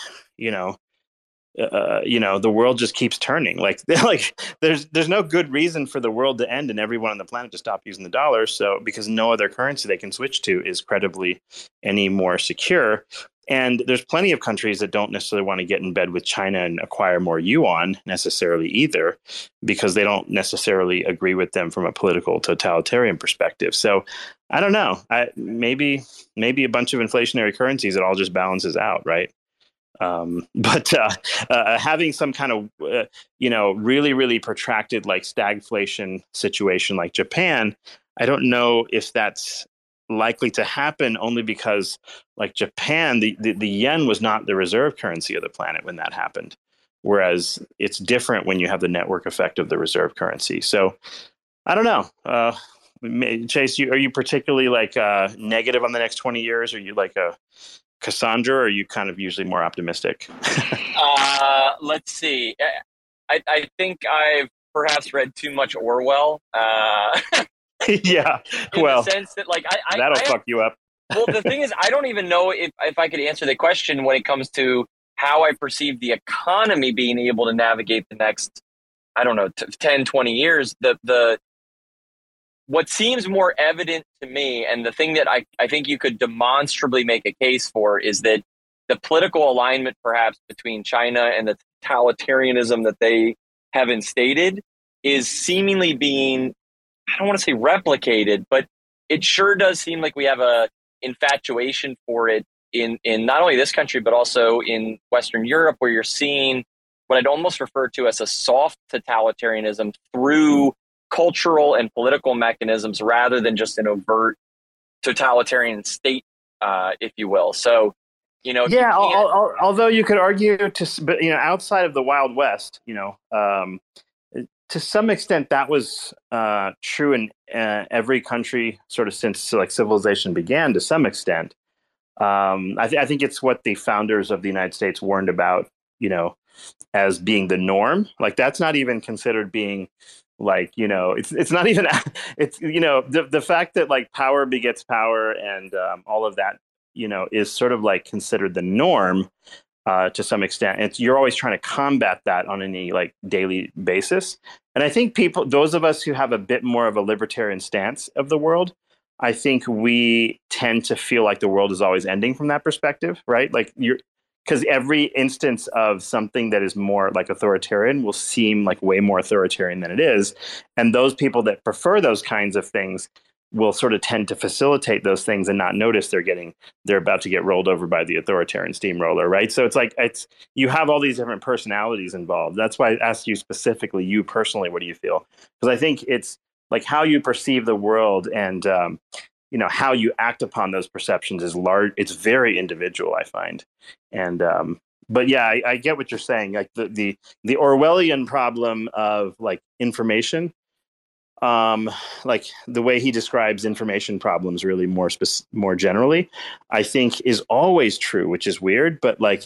the world just keeps turning. Like there's no good reason for the world to end and everyone on the planet to stop using the dollar. So because no other currency they can switch to is credibly any more secure. And there's plenty of countries that don't necessarily want to get in bed with China and acquire more yuan necessarily either, because they don't necessarily agree with them from a political totalitarian perspective. So I don't know. Maybe a bunch of inflationary currencies, it all just balances out, right? But having some kind of, really, really protracted like stagflation situation like Japan, I don't know if that's likely to happen only because, like Japan, the yen was not the reserve currency of the planet when that happened. Whereas it's different when you have the network effect of the reserve currency. So I don't know. Chase, are you particularly like negative on the next 20 years? Are you like a Cassandra, or are you kind of usually more optimistic? Let's see. I think I've perhaps read too much Orwell. Yeah, in the sense that, like, that'll fuck you up. Well, the thing is, I don't even know if I could answer the question when it comes to how I perceive the economy being able to navigate the next, I don't know, 10, 20 years. What seems more evident to me, and the thing that I think you could demonstrably make a case for, is that the political alignment perhaps between China and the totalitarianism that they have instated is seemingly being, I don't want to say replicated, but it sure does seem like we have a infatuation for it in not only this country, but also in Western Europe, where you're seeing what I'd almost refer to as a soft totalitarianism through cultural and political mechanisms rather than just an overt totalitarian state, if you will. So, yeah, although you could argue but outside of the Wild West, to some extent that was true in every country sort of since like civilization began to some extent. I think it's what the founders of the United States warned about, as being the norm. Like that's not even considered being like, it's not even, it's, the fact that like power begets power and all of that, is sort of like considered the norm to some extent. You're always trying to combat that on any like daily basis. And I think those of us who have a bit more of a libertarian stance of the world, I think we tend to feel like the world is always ending from that perspective, right? Like because every instance of something that is more like authoritarian will seem like way more authoritarian than it is. And those people that prefer those kinds of things will sort of tend to facilitate those things and not notice they're about to get rolled over by the authoritarian steamroller, right? So you have all these different personalities involved. That's why I asked you specifically, you personally, what do you feel? Because I think it's like how you perceive the world and how you act upon those perceptions is large. It's very individual, I find. And but yeah, I get what you're saying. Like the Orwellian problem of like information. Like the way he describes information problems really more generally, I think is always true, which is weird. But like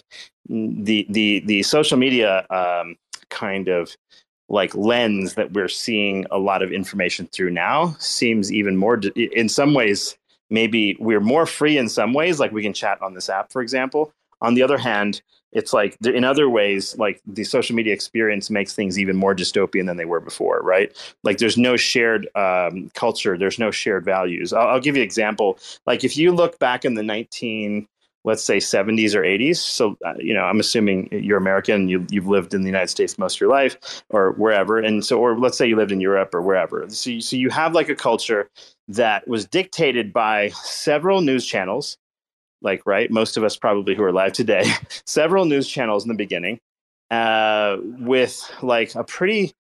the social media kind of like lens that we're seeing a lot of information through now seems even more, in some ways, maybe we're more free in some ways, like we can chat on this app, for example. On the other hand, it's like in other ways, like the social media experience makes things even more dystopian than they were before, right? Like there's no shared culture. There's no shared values. I'll give you an example. Like if you look back in the let's say 70s or 80s. So, I'm assuming you're American, you've lived in the United States most of your life or wherever. And so, or let's say you lived in Europe or wherever. So you have like a culture that was dictated by several news channels. Like, right, most of us probably who are alive today, several news channels in the beginning with like a pretty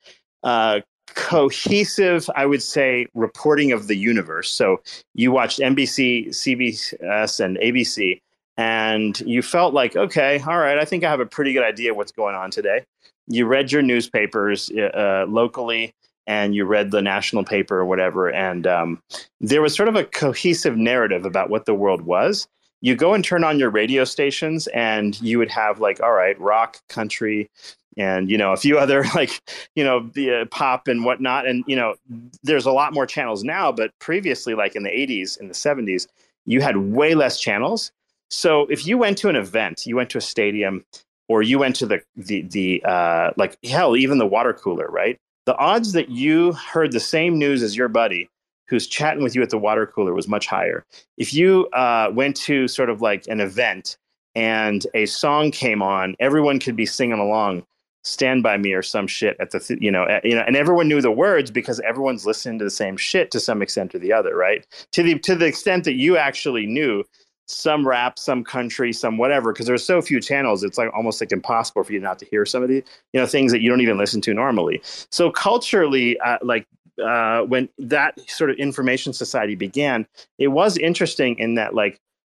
cohesive, I would say, reporting of the universe. So you watched NBC, CBS, and ABC, and you felt like, okay, all right, I think I have a pretty good idea what's going on today. You read your newspapers locally, and you read the national paper or whatever, and there was sort of a cohesive narrative about what the world was. You go and turn on your radio stations and you would have like, all right, rock, country, and, a few other like, the pop and whatnot. And, there's a lot more channels now, but previously, like in the 80s, in the 70s, you had way less channels. So if you went to an event, you went to a stadium, or you went to the like, hell, even the water cooler, right? The odds that you heard the same news as your buddy who's chatting with you at the water cooler was much higher. If you went to sort of like an event and a song came on, everyone could be singing along, "Stand By Me" or some shit at the, and everyone knew the words because everyone's listening to the same shit to some extent or the other, right? To the extent that you actually knew some rap, some country, some whatever, because there's so few channels, it's like almost like impossible for you not to hear some of the, things that you don't even listen to normally. So culturally, like when that sort of information society began, it was interesting in that like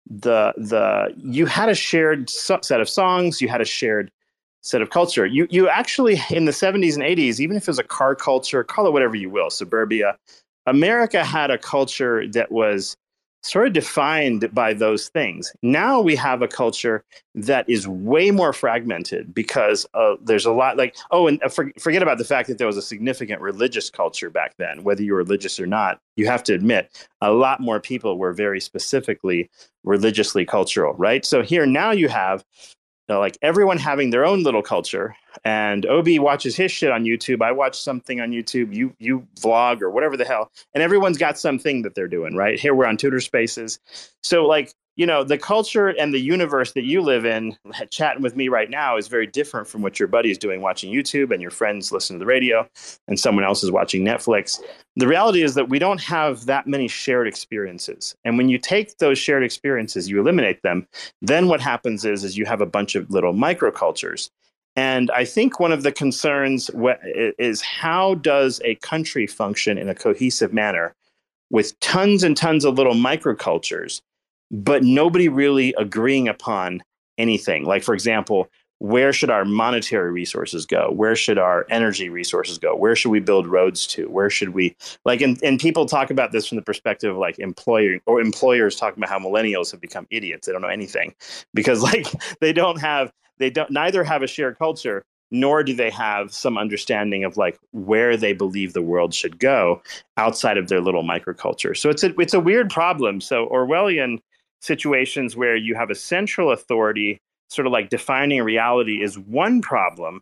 the you had a shared set of songs, you had a shared set of culture. You actually in the 70s and 80s, even if it was a car culture, call it whatever you will, suburbia, America had a culture that was sort of defined by those things. Now we have a culture that is way more fragmented because there's a lot like, and forget about the fact that there was a significant religious culture back then. Whether you're religious or not, you have to admit a lot more people were very specifically religiously cultural, right? So here now you have like everyone having their own little culture, and Obi watches his shit on YouTube. I watch something on YouTube. You vlog or whatever the hell, and everyone's got something that they're doing, right? Here we're on Tudor Spaces. So like, the culture and the universe that you live in, chatting with me right now, is very different from what your buddy's doing watching YouTube and your friends listen to the radio and someone else is watching Netflix. The reality is that we don't have that many shared experiences. And when you take those shared experiences, you eliminate them, then what happens is you have a bunch of little microcultures. And I think one of the concerns is how does a country function in a cohesive manner with tons and tons of little microcultures, but nobody really agreeing upon anything? Like, for example, where should our monetary resources go? Where should our energy resources go? Where should we build roads to? Where should we and people talk about this from the perspective of like employers talking about how millennials have become idiots. They don't know anything because like they neither have a shared culture, nor do they have some understanding of like where they believe the world should go outside of their little microculture. So it's a weird problem. So Orwellian situations where you have a central authority sort of like defining reality is one problem,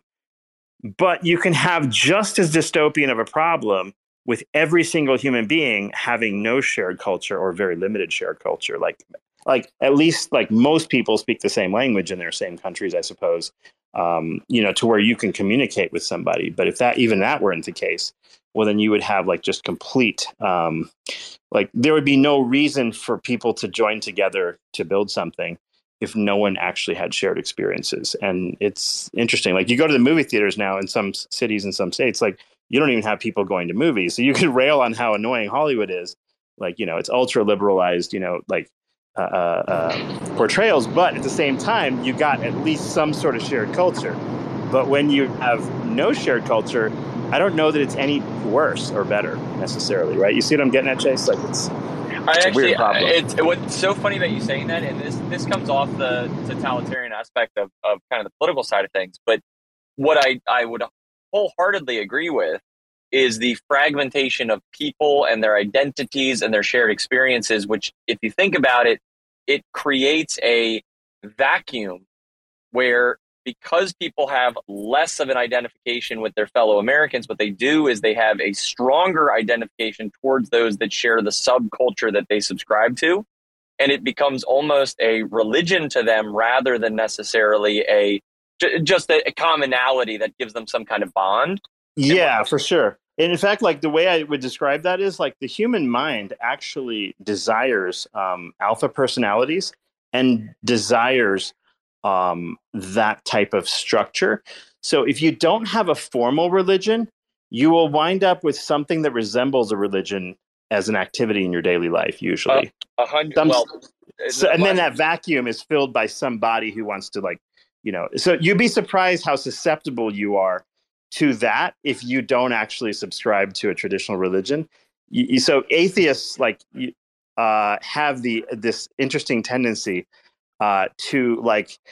but you can have just as dystopian of a problem with every single human being having no shared culture or very limited shared culture. Like at least like most people speak the same language in their same countries, I suppose, to where you can communicate with somebody. But if even that weren't the case, well, then you would have like just complete, like there would be no reason for people to join together to build something if no one actually had shared experiences. And it's interesting. Like you go to the movie theaters now in some cities and some states, like you don't even have people going to movies. So you could rail on how annoying Hollywood is. Like, it's ultra liberalized, portrayals, but at the same time, you got at least some sort of shared culture. But when you have no shared culture, I don't know that it's any worse or better necessarily, right? You see what I'm getting at, Chase? Like it's a weird problem. What's so funny about you saying that, and this comes off the totalitarian aspect of kind of the political side of things, but what I would wholeheartedly agree with is the fragmentation of people and their identities and their shared experiences, which, if you think about it, it creates a vacuum where, because people have less of an identification with their fellow Americans, what they do is they have a stronger identification towards those that share the subculture that they subscribe to. And it becomes almost a religion to them rather than necessarily just a commonality that gives them some kind of bond. Yeah, for sure. And in fact, like the way I would describe that is like the human mind actually desires alpha personalities and desires that type of structure. So if you don't have a formal religion, you will wind up with something that resembles a religion as an activity in your daily life, usually. And then that vacuum is filled by somebody who wants to so you'd be surprised how susceptible you are to that if you don't actually subscribe to a traditional religion. So atheists have this interesting tendency to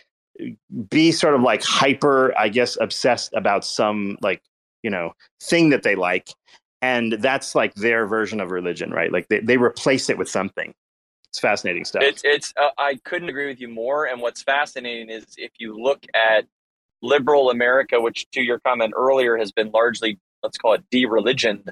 be sort of like hyper, I guess, obsessed about some thing that they like, and that's like their version of religion, right? Like they replace it with something. It's fascinating stuff. I couldn't agree with you more. And what's fascinating is if you look at liberal America, which to your comment earlier has been largely, let's call it de-religioned,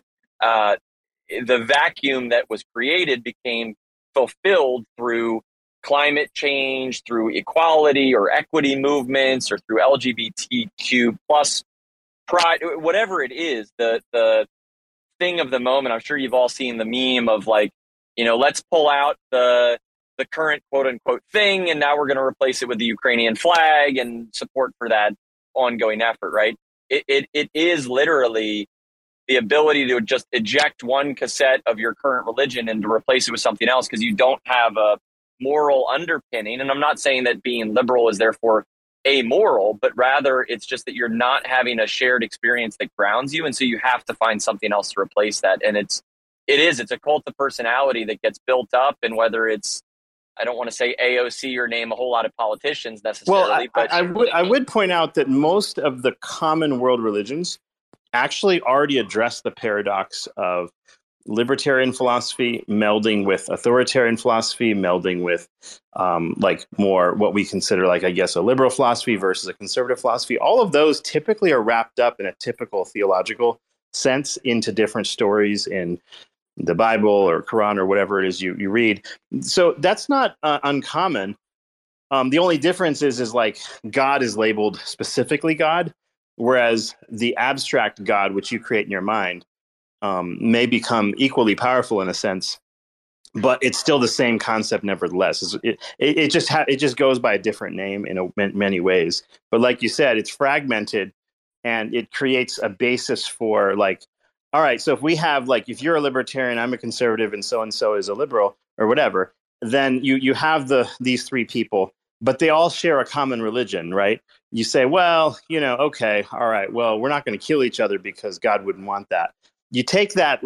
the vacuum that was created became fulfilled through climate change, through equality or equity movements, or through LGBTQ plus pride, whatever it is, the thing of the moment. I'm sure you've all seen the meme of let's pull out the current quote unquote thing, and now we're going to replace it with the Ukrainian flag and support for that ongoing effort, right? It is literally the ability to just eject one cassette of your current religion and to replace it with something else because you don't have a moral underpinning. And I'm not saying that being liberal is therefore amoral, but rather it's just that you're not having a shared experience that grounds you. And so you have to find something else to replace that. And it's a cult of personality that gets built up. And whether it's, I don't want to say AOC or name a whole lot of politicians necessarily. Well, but I would point out that most of the common world religions actually already address the paradox of libertarian philosophy melding with authoritarian philosophy, melding with like more what we consider like, I guess, a liberal philosophy versus a conservative philosophy. All of those typically are wrapped up in a typical theological sense into different stories in the Bible or Quran or whatever it is you read. So that's not uncommon. The only difference is like God is labeled specifically God, whereas the abstract God, which you create in your mind, may become equally powerful in a sense, but it's still the same concept nevertheless. It just goes by a different name in many ways. But like you said, it's fragmented, and it creates a basis for like, all right, so if we have like, if you're a libertarian, I'm a conservative, and so is a liberal or whatever, then you have these three people, but they all share a common religion, right? You say, well, okay, all right, well, we're not going to kill each other because God wouldn't want that. You take that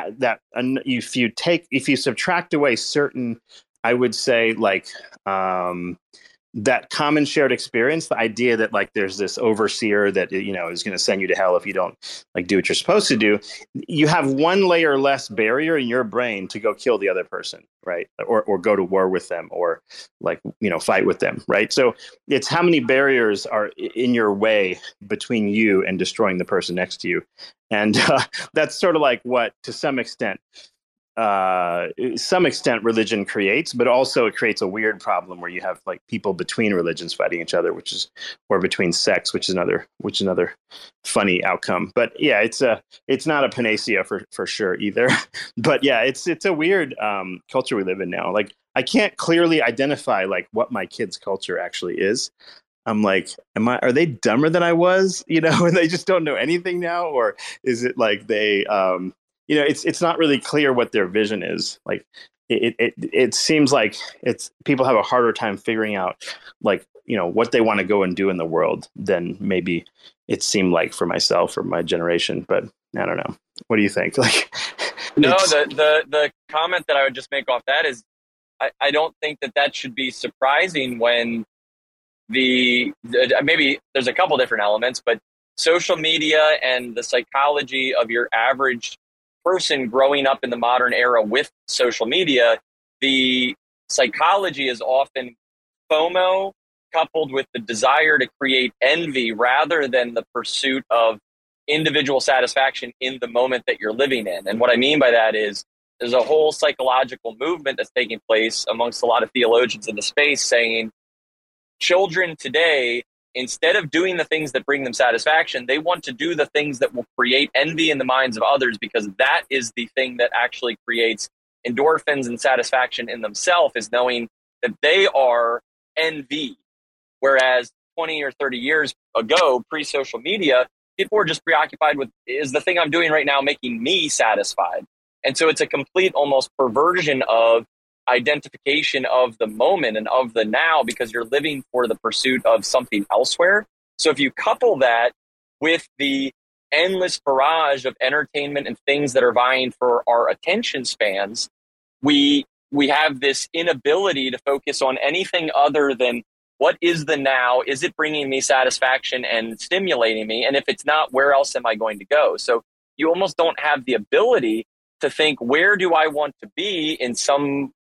if you subtract away certain, I would say like that common shared experience, the idea that like there's this overseer that is going to send you to hell if you don't like do what you're supposed to do, you have one layer less barrier in your brain to go kill the other person, right? Or go to war with them, or like fight with them, right? So it's how many barriers are in your way between you and destroying the person next to you, and that's sort of like what to some extent religion creates, but also it creates a weird problem where you have like people between religions fighting each other, or between sects, which is another funny outcome. But yeah, it's not a panacea for sure either. But yeah, it's a weird culture we live in now. Like I can't clearly identify like what my kids' culture actually is. I'm like, are they dumber than I was, and they just don't know anything now? Or is it like they, it's not really clear what their vision is. Like it seems like people have a harder time figuring out like, what they want to go and do in the world than maybe it seemed like for myself or my generation. But I don't know. What do you think? Like, no, the comment that I would just make off that is I don't think that should be surprising when maybe there's a couple different elements, but social media and the psychology of your average person growing up in the modern era with social media, the psychology is often FOMO coupled with the desire to create envy rather than the pursuit of individual satisfaction in the moment that you're living in. And what I mean by that is there's a whole psychological movement that's taking place amongst a lot of theologians in the space saying children today, instead of doing the things that bring them satisfaction, they want to do the things that will create envy in the minds of others, because that is the thing that actually creates endorphins and satisfaction in themselves, is knowing that they are envy. Whereas 20 or 30 years ago, pre-social media, people were just preoccupied with, is the thing I'm doing right now making me satisfied? And so it's a complete almost perversion of identification of the moment and of the now, because you're living for the pursuit of something elsewhere. So if you couple that with the endless barrage of entertainment and things that are vying for our attention spans, we have this inability to focus on anything other than what is the now? Is it bringing me satisfaction and stimulating me? And if it's not, where else am I going to go? So you almost don't have the ability to think, where do I want to be in some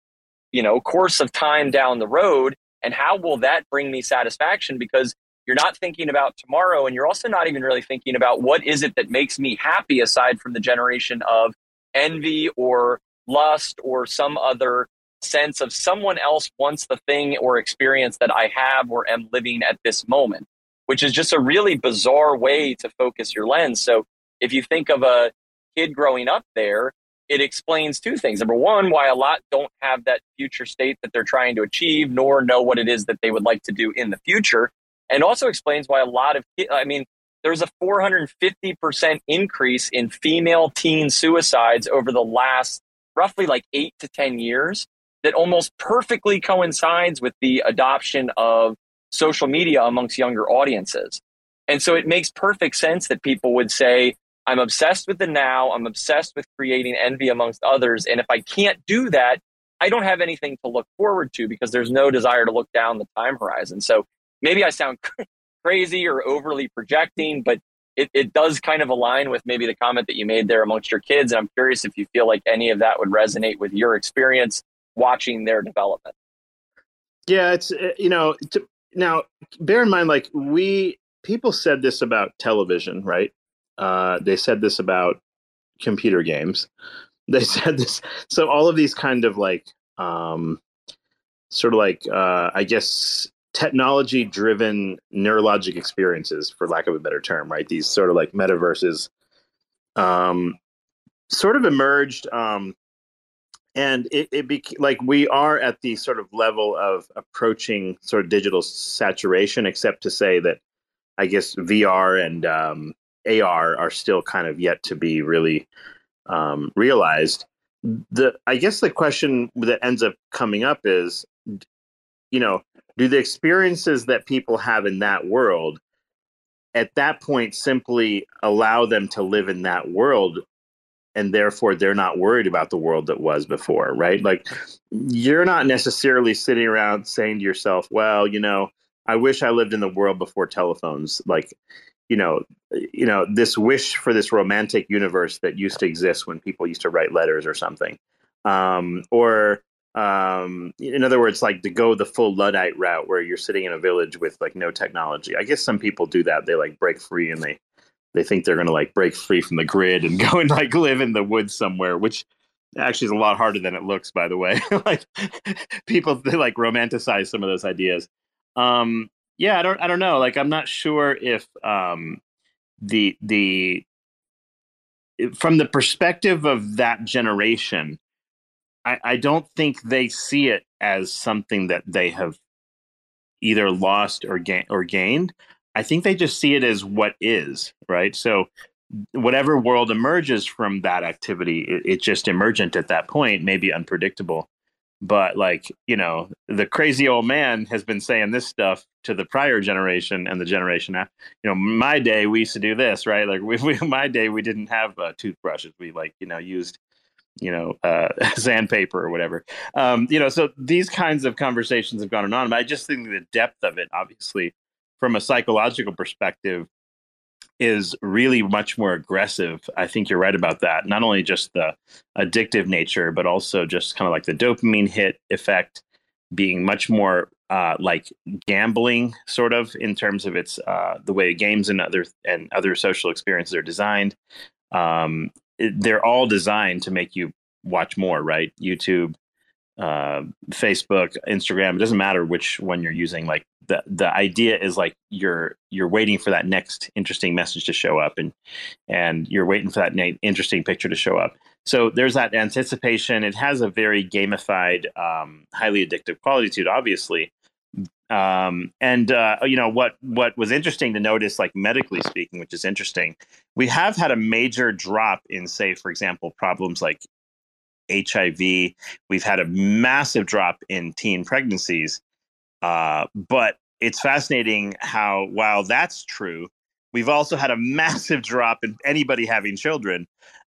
course of time down the road, and how will that bring me satisfaction? Because you're not thinking about tomorrow, and you're also not even really thinking about what is it that makes me happy aside from the generation of envy or lust or some other sense of someone else wants the thing or experience that I have or am living at this moment, which is just a really bizarre way to focus your lens. So if you think of a kid growing up there, it explains two things. Number one, why a lot don't have that future state that they're trying to achieve, nor know what it is that they would like to do in the future. And also explains why a lot of, there's a 450% increase in female teen suicides over the last roughly like 8 to 10 years that almost perfectly coincides with the adoption of social media amongst younger audiences. And so it makes perfect sense that people would say, I'm obsessed with the now, I'm obsessed with creating envy amongst others. And if I can't do that, I don't have anything to look forward to because there's no desire to look down the time horizon. So maybe I sound crazy or overly projecting, but it does kind of align with maybe the comment that you made there amongst your kids. And I'm curious if you feel like any of that would resonate with your experience watching their development. Yeah, it's, now bear in mind, like people said this about television, right? They said this about computer games. They said this. So all of these kind of like, sort of like, I guess, technology-driven neurologic experiences, for lack of a better term, right? These sort of like metaverses sort of emerged. And like we are at the sort of level of approaching sort of digital saturation, except to say that I guess VR and AR are still kind of yet to be really realized. I guess the question that ends up coming up is, do the experiences that people have in that world at that point simply allow them to live in that world, and therefore they're not worried about the world that was before, right? Like, you're not necessarily sitting around saying to yourself, well, I wish I lived in the world before telephones. Like, this wish for this romantic universe that used to exist when people used to write letters or something. In other words, like to go the full Luddite route where you're sitting in a village with like no technology. I guess some people do that. They like break free and they think they're going to like break free from the grid and go and like live in the woods somewhere, which actually is a lot harder than it looks, by the way. Like people, they like romanticize some of those ideas. Yeah, I don't know. Like, I'm not sure if the from the perspective of that generation, I don't think they see it as something that they have either lost or gained. I think they just see it as what is, right? So whatever world emerges from that activity, it's just emergent at that point, maybe unpredictable. But like, the crazy old man has been saying this stuff to the prior generation and the generation after. My day we used to do this, right? Like my day we didn't have toothbrushes. We like, used sandpaper or whatever. So these kinds of conversations have gone on. But I just think the depth of it, obviously, from a psychological perspective, is really much more aggressive. I think you're right about that. Not only just the addictive nature, but also just kind of like the dopamine hit effect being much more like gambling, sort of, in terms of its the way games and other social experiences are designed. They're all designed to make you watch more, right? YouTube, Facebook, Instagram, it doesn't matter which one you're using. Like the idea is like you're waiting for that next interesting message to show up, and you're waiting for that interesting picture to show up. So there's that anticipation. It has a very gamified, highly addictive quality to it, obviously. What was interesting to notice, like medically speaking, which is interesting, we have had a major drop in, say, for example, problems like HIV. We've had a massive drop in teen pregnancies. But it's fascinating how, while that's true, we've also had a massive drop in anybody having children.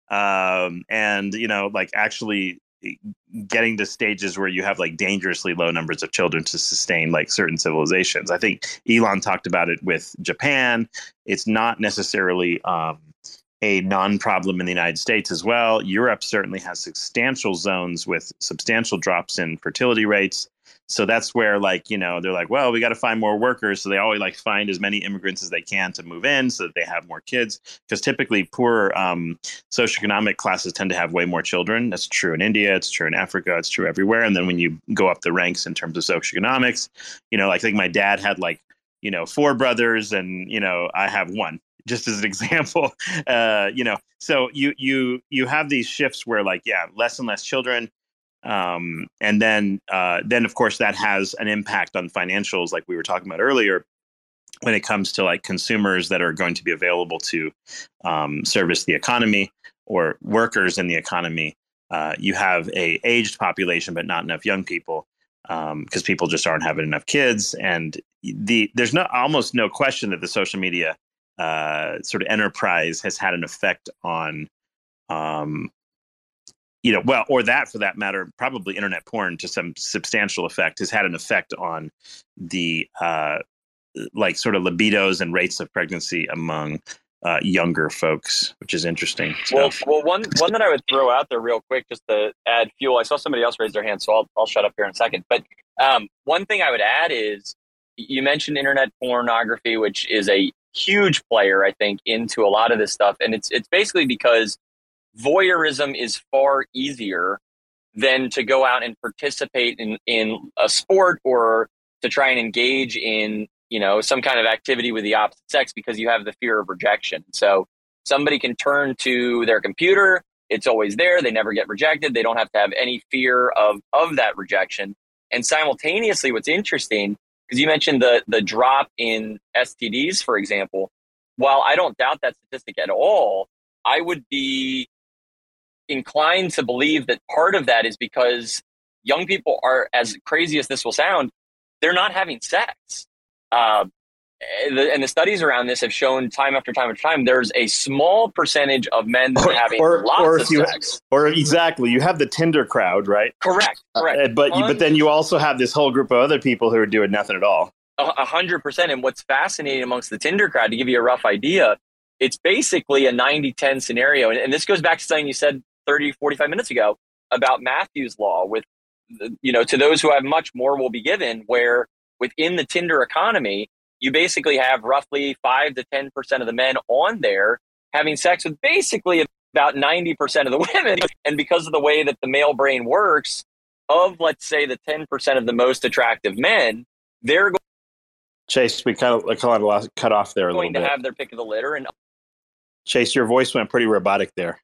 Like actually getting to stages where you have like dangerously low numbers of children to sustain like certain civilizations. I think Elon talked about it with Japan. It's not necessarily a non-problem in the United States as well. Europe certainly has substantial zones with substantial drops in fertility rates. So that's where, like, they're like, well, we got to find more workers. So they always like find as many immigrants as they can to move in so that they have more kids. Because typically poorer socioeconomic classes tend to have way more children. That's true in India. It's true in Africa. It's true everywhere. And then when you go up the ranks in terms of socioeconomics, like, I think my dad had 4 brothers and, I have 1. Just as an example, so you have these shifts where, like, less and less children. And then of course that has an impact on financials, like we were talking about earlier. when it comes to like consumers that are going to be available to service the economy or workers in the economy, you have a aged population, but not enough young people because people just aren't having enough kids. And there's almost no question that the social media sort of enterprise has had an effect on, or that for that matter, probably internet porn to some substantial effect has had an effect on the like sort of libidos and rates of pregnancy among younger folks, which is interesting. Well, one that I would throw out there real quick, just to add fuel. I saw somebody else raise their hand, so I'll shut up here in a second. But one thing I would add is you mentioned internet pornography, which is a huge player, I think, into a lot of this stuff, and it's basically because voyeurism is far easier than to go out and participate in a sport or to try and engage in some kind of activity with the opposite sex, because you have the fear of rejection. So somebody can turn to their computer. It's always there. They never get rejected. They don't have to have any fear of that rejection. And simultaneously, what's interesting, because you mentioned the drop in STDs, for example, while I don't doubt that statistic at all, I would be inclined to believe that part of that is because young people are, as crazy as this will sound, they're not having sex. And the studies around this have shown time after time after time, there's a small percentage of men that are having lots of sex. Or exactly, you have the Tinder crowd, right? Correct. But then you also have this whole group of other people who are doing nothing at all. 100%. And what's fascinating amongst the Tinder crowd, to give you a rough idea, it's basically a 90-10 scenario. And this goes back to something you said 30, 45 minutes ago about Matthew's Law with, to those who have much more will be given, where within the Tinder economy, you basically have roughly 5 to 10% of the men on there having sex with basically about 90% of the women. And because of the way that the male brain works, of, let's say, the 10% of the most attractive men, they're Chase, we kind of cut off there a little bit. Going to have their pick of the litter. And Chase, your voice went pretty robotic there.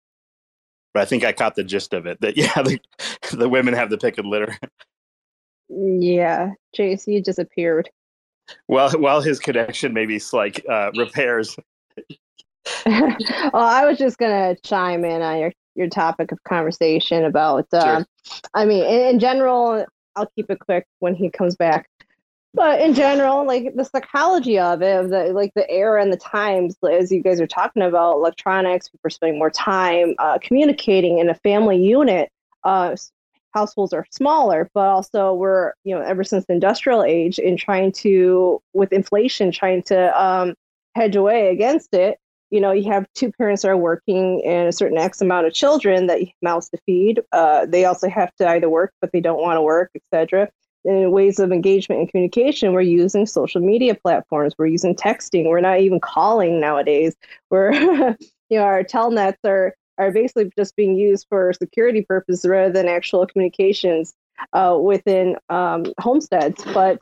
But I think I caught the gist of it. That, the women have the pick of the litter. Yeah, Chase, you disappeared. Well, his connection maybe repairs. Well, I was just going to chime in on your topic of conversation about, Sure. I mean, in general, I'll keep it quick when he comes back. But in general, like the psychology of it, of the era and the times, as you guys are talking about electronics, people are spending more time communicating in a family unit. Households are smaller, but also we're, ever since the industrial age, in with inflation, trying to hedge away against it. You have two parents that are working and a certain X amount of children that mouths to feed. They also have to either work, but they don't want to work, etc. In ways of engagement and communication, we're using social media platforms. We're using texting. We're not even calling nowadays. We're, our telnets are basically just being used for security purposes rather than actual communications within homesteads. But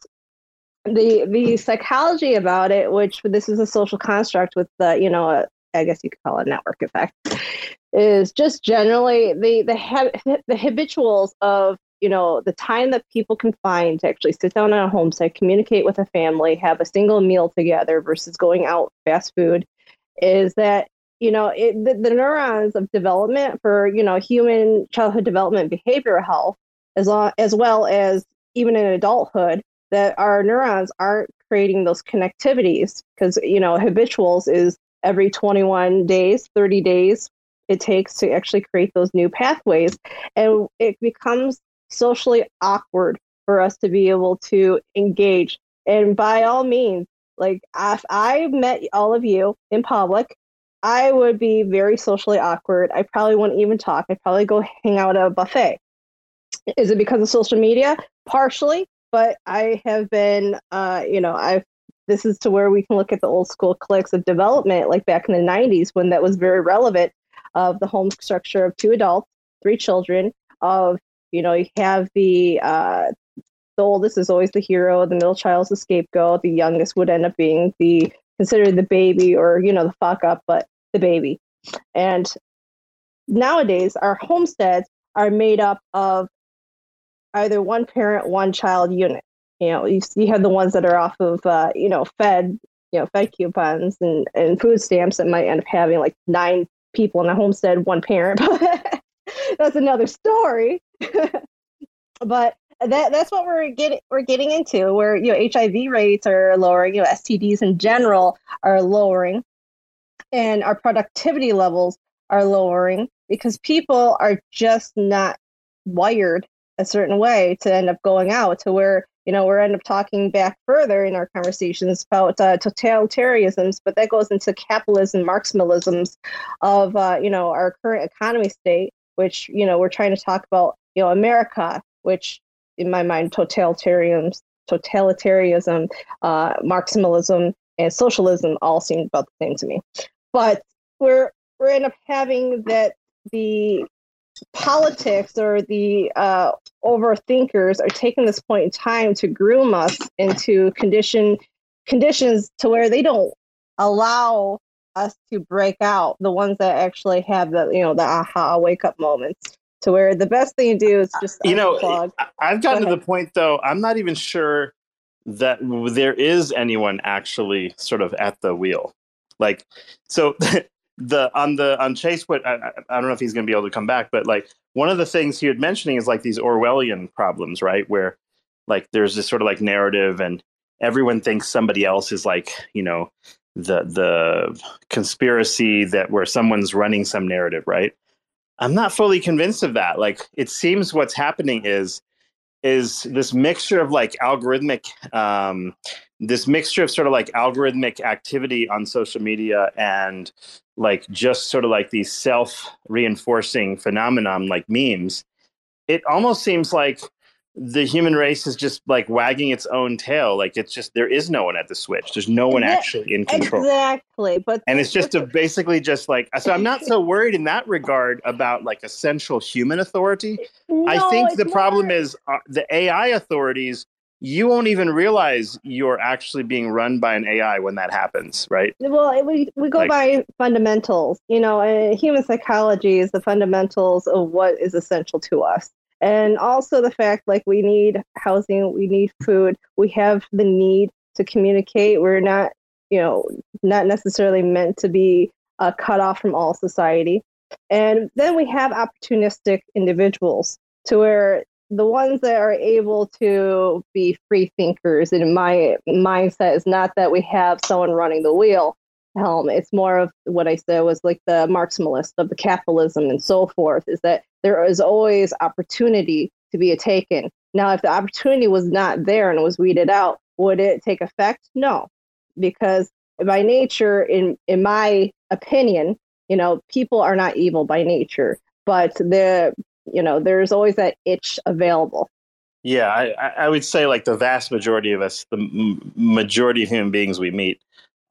the psychology about it, which this is a social construct with the, I guess you could call it a network effect, is just generally the habituals of, the time that people can find to actually sit down on a homestead, communicate with a family, have a single meal together versus going out fast food, is that, the neurons of development for, human childhood development, behavioral health, as well as even in adulthood, that our neurons aren't creating those connectivities because, habituals is every 21 days, 30 days it takes to actually create those new pathways. And it becomes socially awkward for us to be able to engage. And by all means, like if I met all of you in public, I would be very socially awkward. I probably wouldn't even talk. I'd probably go hang out at a buffet. Is it because of social media? Partially, but I have been, this is to where we can look at the old school cliques of development, like back in the 90s when that was very relevant, of the home structure of 2 adults, 3 children, of, you have the oldest is always the hero, the middle child is the scapegoat, the youngest would end up being considered the baby or, the fuck up, but the baby. And nowadays, our homesteads are made up of either one parent, one child unit. you have the ones that are off of, Fed coupons and food stamps that might end up having like 9 people in a homestead, 1 parent. But that's another story. But that's what we're getting into, where HIV rates are lowering, STDs in general are lowering, and our productivity levels are lowering because people are just not wired a certain way to end up going out, to where we're end up talking back further in our conversations about totalitarianisms, but that goes into capitalism, Marxisms of our current economy state, which we're trying to talk about America, which in my mind totalitarianism, Marxism, and socialism all seem about the same to me. But we're end up having that the politics or the overthinkers are taking this point in time to groom us into conditions to where they don't allow us to break out, the ones that actually have the aha wake up moments, to where the best thing to do is just unplug. I've gotten to the point, though, I'm not even sure that there is anyone actually sort of at the wheel. Like, so on Chase, what I don't know if he's going to be able to come back, but like one of the things he was mentioning is like these Orwellian problems, right? Where like there's this sort of like narrative, and everyone thinks somebody else is like, the conspiracy that where someone's running some narrative, right? I'm not fully convinced of that. Like, it seems what's happening is this mixture of like algorithmic, this mixture of sort of like algorithmic activity on social media and like just sort of like these self-reinforcing phenomenon like memes. It almost seems like the human race is just like wagging its own tail. Like, it's just, there is no one at the switch. There's no one actually in control. Exactly. And it's just basically just like, so I'm not so worried in that regard about like essential human authority. No, I think the problem is the AI authorities, you won't even realize you're actually being run by an AI when that happens, right? Well, we go by fundamentals. Human psychology is the fundamentals of what is essential to us. And also the fact, like, we need housing, we need food, we have the need to communicate. We're not, not necessarily meant to be cut off from all society. And then we have opportunistic individuals, to where the ones that are able to be free thinkers, and in my mindset, is not that we have someone running the wheel. It's more of what I said was like the Marxist of the capitalism and so forth, is that there is always opportunity to be taken. Now, if the opportunity was not there and was weeded out, would it take effect? No, because by nature, in my opinion, people are not evil by nature, but there's always that itch available. Yeah, I would say like the vast majority of us, the majority of human beings we meet,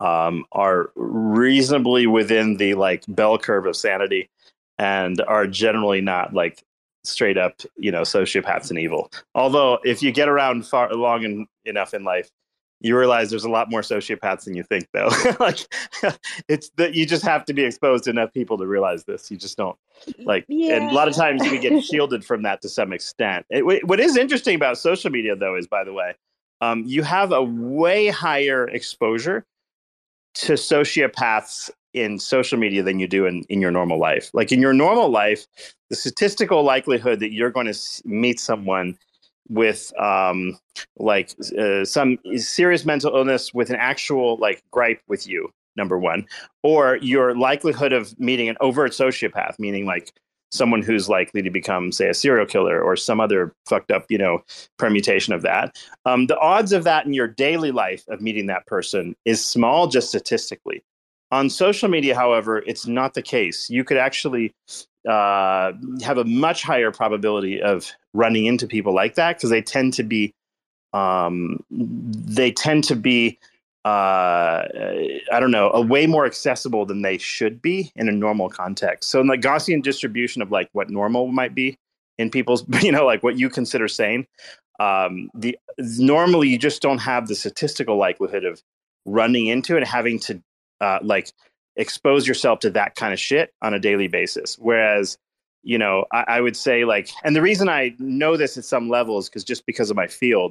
are reasonably within the like bell curve of sanity, and are generally not like straight up, sociopaths and evil. Although if you get around far long enough in life, you realize there's a lot more sociopaths than you think, though. Like, it's that you just have to be exposed to enough people to realize this. You just don't and a lot of times we get shielded from that to some extent. What is interesting about social media, though, is, by the way, you have a way higher exposure to sociopaths in social media than you do in your normal life. Like, in your normal life, the statistical likelihood that you're going to meet someone with some serious mental illness with an actual like gripe with you, number one, or your likelihood of meeting an overt sociopath, meaning like someone who's likely to become, say, a serial killer or some other fucked up, permutation of that. The odds of that in your daily life of meeting that person is small, just statistically. On social media, however, it's not the case. You could actually have a much higher probability of running into people like that, because they tend to be a way more accessible than they should be in a normal context. So in the Gaussian distribution of like what normal might be in people's, like what you consider sane, normally you just don't have the statistical likelihood of running into it and having to expose yourself to that kind of shit on a daily basis. Whereas, I would say like, and the reason I know this at some levels because of my field,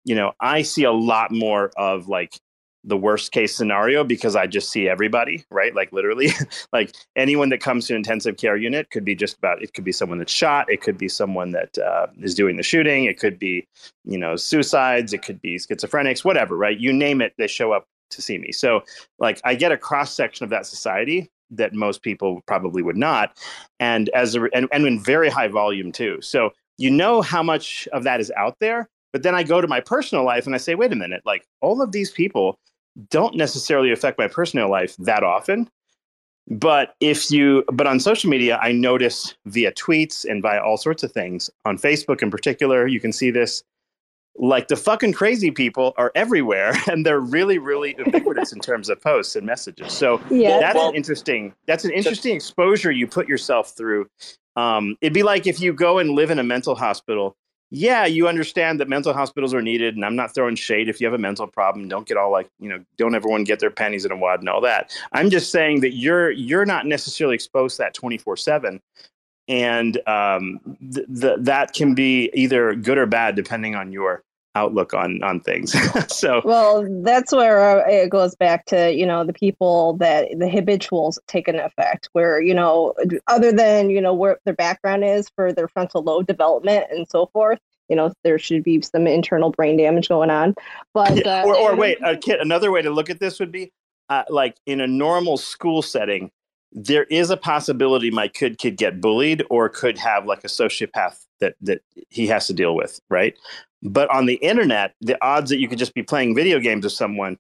I see a lot more of like the worst case scenario because I just see everybody, right? Like literally, like anyone that comes to an intensive care unit could be it could be someone that's shot. It could be someone that is doing the shooting. It could be, suicides. It could be schizophrenics, whatever, right? You name it, they show up to see me. So like I get a cross section of that society that most people probably would not. And and in very high volume too. So how much of that is out there. But then I go to my personal life and I say, wait a minute, like all of these people don't necessarily affect my personal life that often. But on social media, I notice via tweets and via all sorts of things on Facebook in particular, you can see this, like the fucking crazy people are everywhere and they're really, really ubiquitous in terms of posts and messages. So that's an interesting exposure you put yourself through. It'd be like if you go and live in a mental hospital. Yeah, you understand that mental hospitals are needed, and I'm not throwing shade. If you have a mental problem, don't get all like, don't everyone get their pennies in a wad and all that. I'm just saying that you're not necessarily exposed to that 24/7, and that can be either good or bad depending on your outlook on things. So well, that's where it goes back to the people that the habituals take an effect where other than where their background is for their frontal lobe development and so forth, there should be some internal brain damage going on. But Kit, another way to look at this would be like in a normal school setting, there is a possibility my kid could get bullied or could have like a sociopath that he has to deal with, right? But on the internet, the odds that you could just be playing video games with someone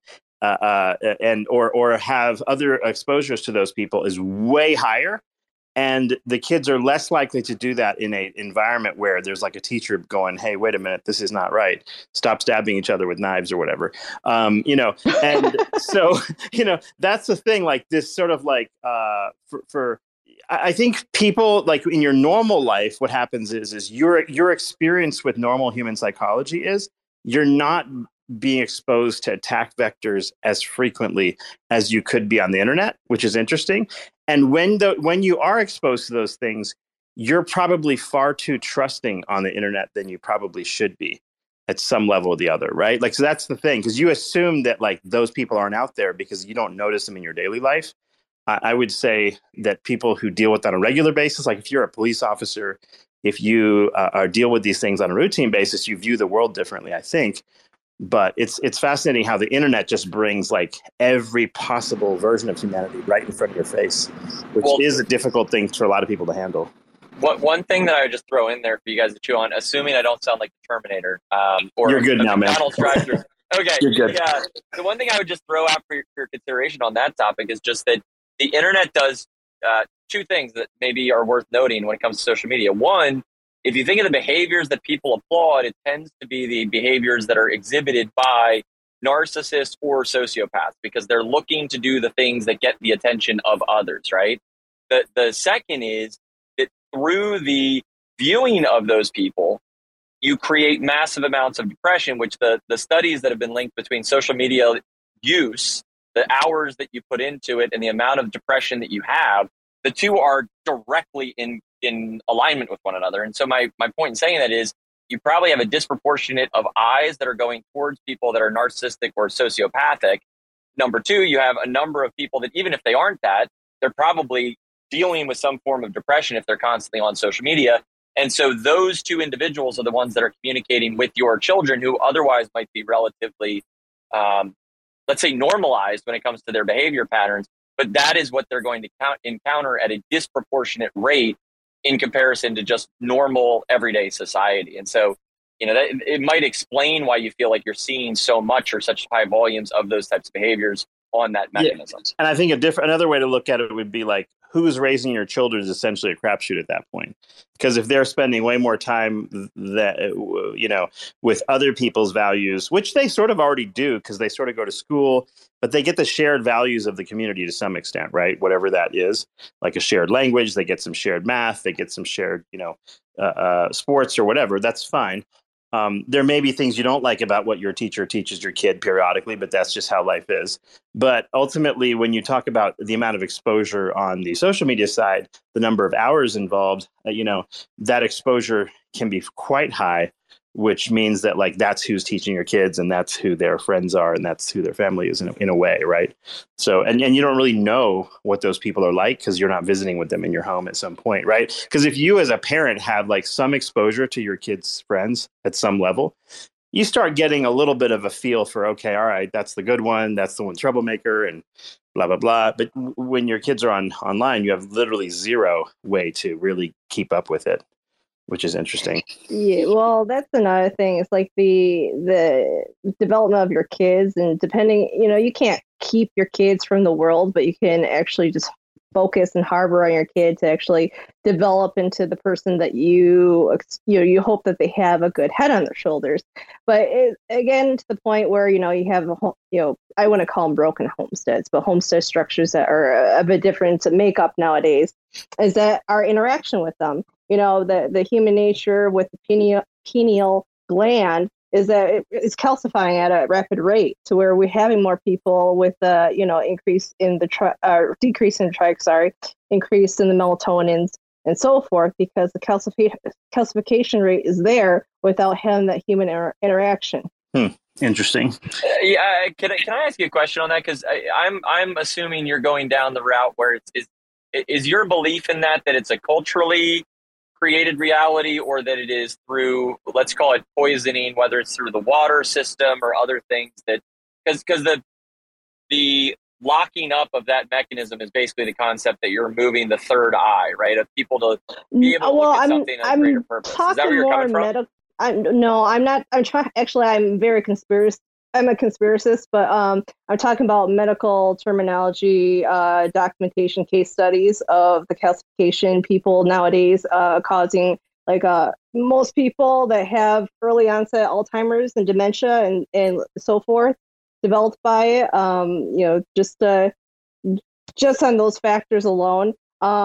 or have other exposures to those people is way higher. And the kids are less likely to do that in an environment where there's like a teacher going, hey, wait a minute, this is not right. Stop stabbing each other with knives or whatever. And so, that's the thing, like this sort of like I think people like in your normal life, what happens is your experience with normal human psychology is you're not being exposed to attack vectors as frequently as you could be on the internet, which is interesting. And when you are exposed to those things, you're probably far too trusting on the internet than you probably should be at some level or the other, right? Like, so that's the thing, because you assume that like those people aren't out there because you don't notice them in your daily life. I would say that people who deal with that on a regular basis, like if you're a police officer, if you deal with these things on a routine basis, you view the world differently, I think. But it's fascinating how the internet just brings like every possible version of humanity right in front of your face, which is a difficult thing for a lot of people to handle. One thing that I would just throw in there for you guys to chew on, assuming I don't sound like the Terminator, or you're good now, man. Okay, you're good. Yeah. The one thing I would just throw out for your consideration on that topic is just that the internet does two things that maybe are worth noting when it comes to social media. One, if you think of the behaviors that people applaud, it tends to be the behaviors that are exhibited by narcissists or sociopaths because they're looking to do the things that get the attention of others, right? The second is that through the viewing of those people, you create massive amounts of depression, which the studies that have been linked between social media use, the hours that you put into it and the amount of depression that you have, the two are directly in alignment with one another. And so my point in saying that is you probably have a disproportionate of eyes that are going towards people that are narcissistic or sociopathic. Number two, you have a number of people that even if they aren't that, they're probably dealing with some form of depression if they're constantly on social media. And so those two individuals are the ones that are communicating with your children who otherwise might be relatively let's say normalized when it comes to their behavior patterns, but that is what they're going to encounter at a disproportionate rate in comparison to just normal everyday society. And so, that it might explain why you feel like you're seeing so much or such high volumes of those types of behaviors on that mechanism. Yeah. And I think another way to look at it would be like, who's raising your children is essentially a crapshoot at that point. Because if they're spending way more time with other people's values, which they sort of already do because they sort of go to school, but they get the shared values of the community to some extent, right? Whatever that is, like a shared language, they get some shared math, they get some shared, sports or whatever. That's fine. There may be things you don't like about what your teacher teaches your kid periodically, but that's just how life is. But ultimately, when you talk about the amount of exposure on the social media side, the number of hours involved, that exposure can be quite high. which means that like that's who's teaching your kids and that's who their friends are and that's who their family is in a way, right? So and you don't really know what those people are like because you're not visiting with them in your home at some point, right? Because if you as a parent have like some exposure to your kids' friends at some level, you start getting a little bit of a feel for, okay, all right, that's the good one, that's the one troublemaker, and blah blah blah. But when your kids are online, you have literally zero way to really keep up with it, which is interesting. Yeah, well, that's another thing. It's like the development of your kids, and depending, you can't keep your kids from the world, but you can actually just focus and harbor on your kid to actually develop into the person that you hope that they have a good head on their shoulders. But again, to the point where you have I want to call them broken homesteads, but homestead structures that are of a different makeup nowadays, is that our interaction with them. The human nature with the pineal gland is that it's calcifying at a rapid rate, to where we're having more people with increase in the decrease in increase in the melatonins and so forth, because the calcification rate is there without having that human interaction. Interesting. Yeah, can I ask you a question on that? Because I'm assuming you're going down the route where is your belief in that it's a culturally created reality, or that it is through, let's call it poisoning, whether it's through the water system or other things, that because the locking up of that mechanism is basically the concept that you're moving the third eye, right, of people to be able to look at something on a greater purpose. Is that where you're coming from? No, I'm not. I'm very conspiracy. I'm a conspiracist, but I'm talking about medical terminology, documentation, case studies of the calcification people nowadays causing, like most people that have early onset Alzheimer's and dementia and so forth developed by it. Just on those factors alone.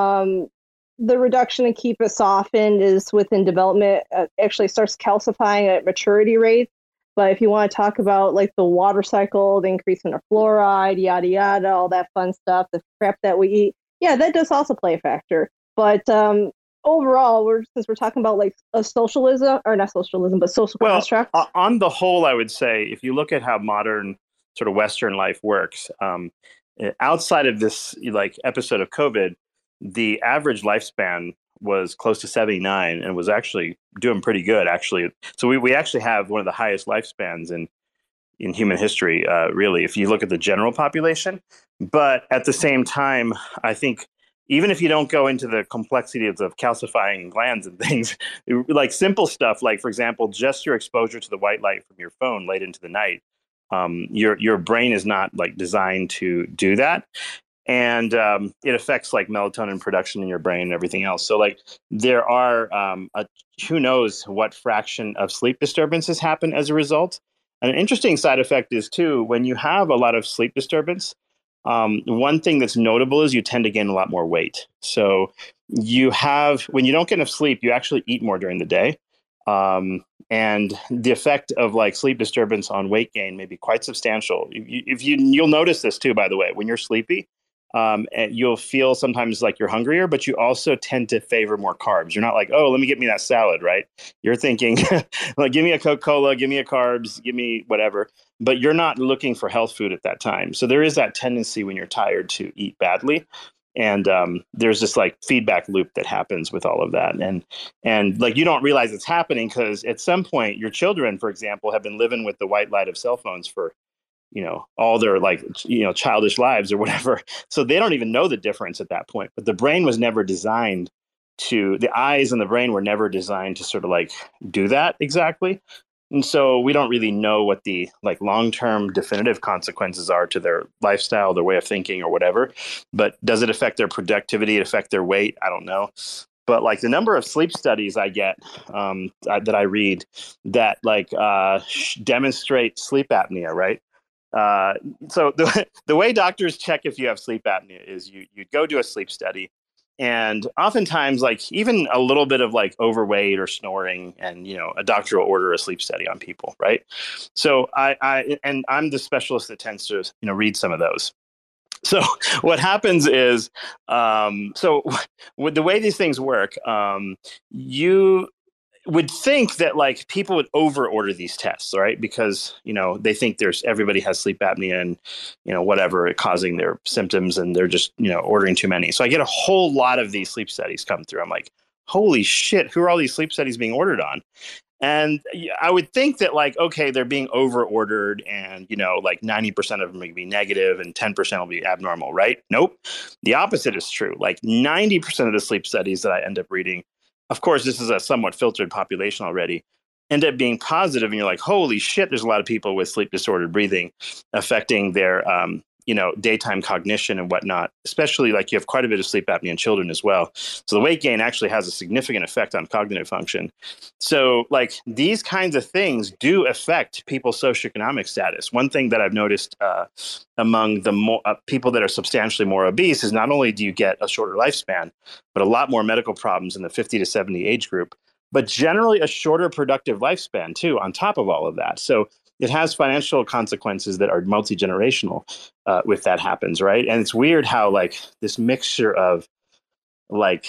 The reduction in keep it softened is within development, actually starts calcifying at maturity rates. But if you want to talk about like the water cycle, the increase in the fluoride, yada, yada, all that fun stuff, the crap that we eat, yeah, that does also play a factor. But overall, since we're talking about like a socialism, or not socialism, but social construct. On the whole, I would say if you look at how modern sort of Western life works, outside of this like episode of COVID, the average lifespan was close to 79 and was actually doing pretty good, actually. So we actually have one of the highest lifespans in human history, really, if you look at the general population. But at the same time, I think even if you don't go into the complexities of calcifying glands and things, like simple stuff, like, for example, just your exposure to the white light from your phone late into the night, your brain is not like designed to do that. And it affects like melatonin production in your brain and everything else. So like there are who knows what fraction of sleep disturbances happen as a result. And an interesting side effect is too, when you have a lot of sleep disturbance, one thing that's notable is you tend to gain a lot more weight. So when you don't get enough sleep, you actually eat more during the day. And the effect of like sleep disturbance on weight gain may be quite substantial. You'll notice this too, by the way, when you're sleepy. And you'll feel sometimes like you're hungrier, but you also tend to favor more carbs. You're not like, oh, let me get me that salad, right? You're thinking, like, give me a Coca-Cola, give me a carbs, give me whatever. But you're not looking for health food at that time. So there is that tendency when you're tired to eat badly. And there's this like feedback loop that happens with all of that. And like you don't realize it's happening because at some point your children, for example, have been living with the white light of cell phones for all their like, childish lives or whatever. So they don't even know the difference at that point. But the brain was never designed the eyes and the brain were never designed to sort of like do that exactly. And so we don't really know what the like long-term definitive consequences are to their lifestyle, their way of thinking or whatever. But does it affect their productivity, affect their weight? I don't know. But like the number of sleep studies I get that I read that like demonstrate sleep apnea, right? So the way doctors check if you have sleep apnea is you go do a sleep study, and oftentimes like even a little bit of like overweight or snoring, and a doctor will order a sleep study on people, right? So I'm the specialist that tends to read some of those. So what happens is, so with the way these things work, would think that like people would over order these tests, right? Because, they think everybody has sleep apnea and, whatever causing their symptoms, and they're just, ordering too many. So I get a whole lot of these sleep studies come through. I'm like, holy shit, who are all these sleep studies being ordered on? And I would think that like, okay, they're being over ordered and, like 90% of them will be negative and 10% will be abnormal, right? Nope. The opposite is true. Like 90% of the sleep studies that I end up reading, of course, this is a somewhat filtered population already, end up being positive. And you're like, holy shit, there's a lot of people with sleep disordered breathing affecting their, daytime cognition and whatnot, especially like you have quite a bit of sleep apnea in children as well. So the weight gain actually has a significant effect on cognitive function. So like these kinds of things do affect people's socioeconomic status. One thing that I've noticed among the people that are substantially more obese is not only do you get a shorter lifespan, but a lot more medical problems in the 50 to 70 age group, but generally a shorter productive lifespan too, on top of all of that. So it has financial consequences that are multi-generational if that happens, right? And it's weird how like this mixture of like,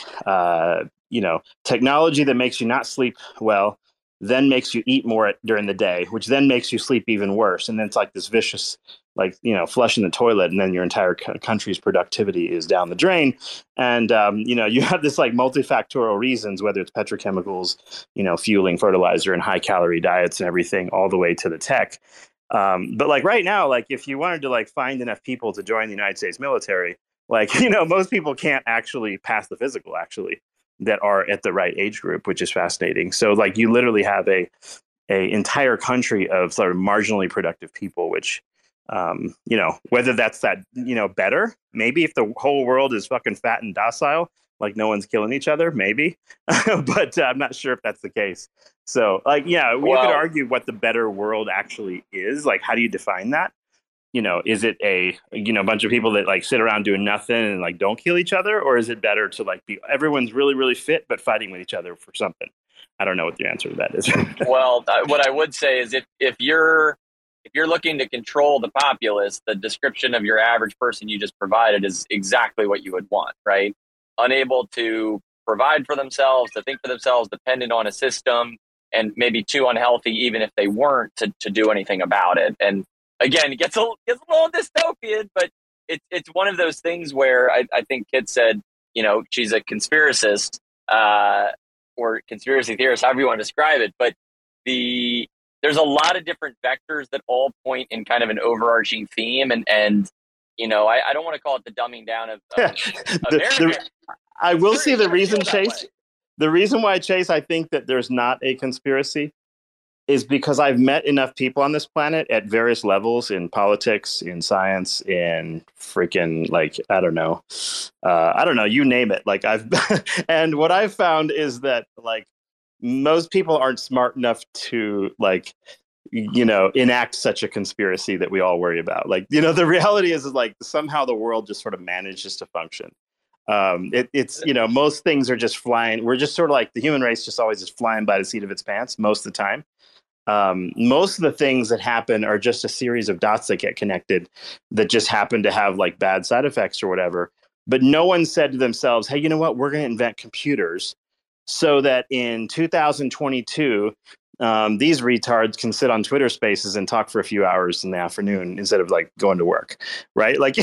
technology that makes you not sleep well, then makes you eat more during the day, which then makes you sleep even worse. And then it's like this vicious, like, flushing the toilet, and then your entire country's productivity is down the drain. And, you have this like multifactorial reasons, whether it's petrochemicals, fueling fertilizer and high calorie diets and everything, all the way to the tech. But like right now, like if you wanted to like find enough people to join the United States military, like, most people can't actually pass the physical actually that are at the right age group, which is fascinating. So like you literally have a entire country of sort of marginally productive people, which, whether that's that, better, maybe if the whole world is fucking fat and docile, like no one's killing each other, maybe, but I'm not sure if that's the case. So like, yeah, we could argue what the better world actually is. Like, how do you define that? Is it a bunch of people that like sit around doing nothing and like don't kill each other, or is it better to like be everyone's really, really fit but fighting with each other for something? I don't know what the answer to that is. Well, what I would say is if you're looking to control the populace, the description of your average person you just provided is exactly what you would want, right? Unable to provide for themselves, to think for themselves, dependent on a system, and maybe too unhealthy, even if they weren't, to do anything about it. And again, it gets a little dystopian, but it's one of those things where I think Kit said, she's a conspiracist or conspiracy theorist, however you want to describe it. But there's a lot of different vectors that all point in kind of an overarching theme. And I don't want to call it the dumbing down of I will see the reason, Chase. The reason why, Chase, I think that there's not a conspiracy is because I've met enough people on this planet at various levels in politics, in science, in freaking like, I don't know, you name it. Like and what I've found is that like most people aren't smart enough to like, enact such a conspiracy that we all worry about. Like, the reality is like somehow the world just sort of manages to function. It's most things are just flying. We're just sort of like the human race just always is flying by the seat of its pants most of the time. Most of the things that happen are just a series of dots that get connected that just happen to have like bad side effects or whatever. But no one said to themselves, hey, you know what? We're going to invent computers so that in 2022, these retards can sit on Twitter Spaces and talk for a few hours in the afternoon instead of like going to work, right? Like,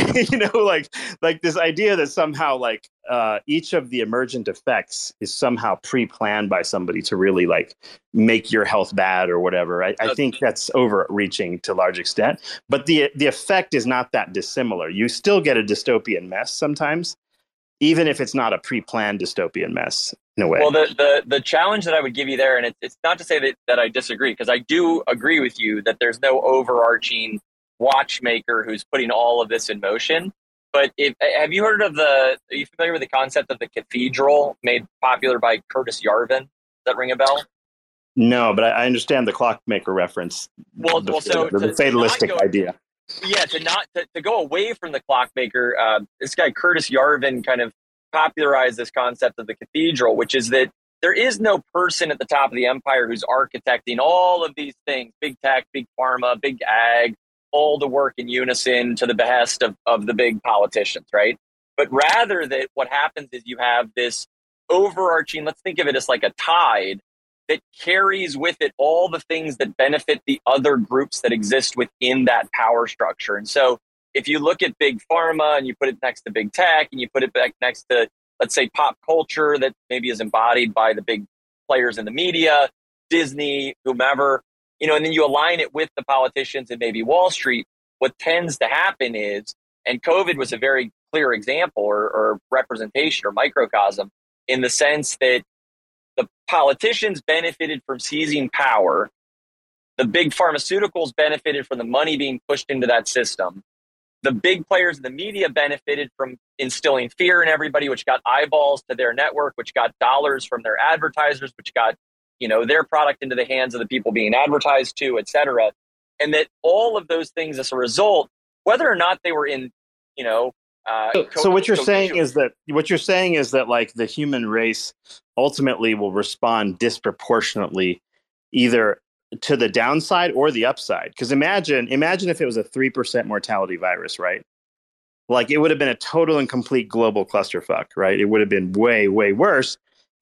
like this idea that somehow like each of the emergent effects is somehow pre-planned by somebody to really like make your health bad or whatever. I think that's overreaching to a large extent, but the effect is not that dissimilar. You still get a dystopian mess sometimes, even if it's not a pre-planned dystopian mess in a way. Well, the challenge that I would give you there, and it's not to say that I disagree, because I do agree with you that there's no overarching watchmaker who's putting all of this in motion. But have you heard of are you familiar with the concept of the cathedral made popular by Curtis Yarvin? Does that ring a bell? No, but I understand the clockmaker reference. The fatalistic idea. Yeah, to go away from the clockmaker, this guy Curtis Yarvin kind of popularized this concept of the cathedral, which is that there is no person at the top of the empire who's architecting all of these things, big tech, big pharma, big ag, all to work in unison to the behest of the big politicians, right? But rather that what happens is you have this overarching, let's think of it as like a tide that carries with it all the things that benefit the other groups that exist within that power structure. And so if you look at big pharma and you put it next to big tech and you put it back next to, let's say, pop culture that maybe is embodied by the big players in the media, Disney, whomever, and then you align it with the politicians and maybe Wall Street, what tends to happen is, and COVID was a very clear example or representation or microcosm in the sense that the politicians benefited from seizing power. The big pharmaceuticals benefited from the money being pushed into that system. The big players in the media benefited from instilling fear in everybody, which got eyeballs to their network, which got dollars from their advertisers, which got, their product into the hands of the people being advertised to, et cetera. And that all of those things as a result, whether or not they were in, so what you're saying is that like the human race ultimately will respond disproportionately either to the downside or the upside. Because imagine if it was a 3% mortality virus, right? Like it would have been a total and complete global clusterfuck, right? It would have been way, way worse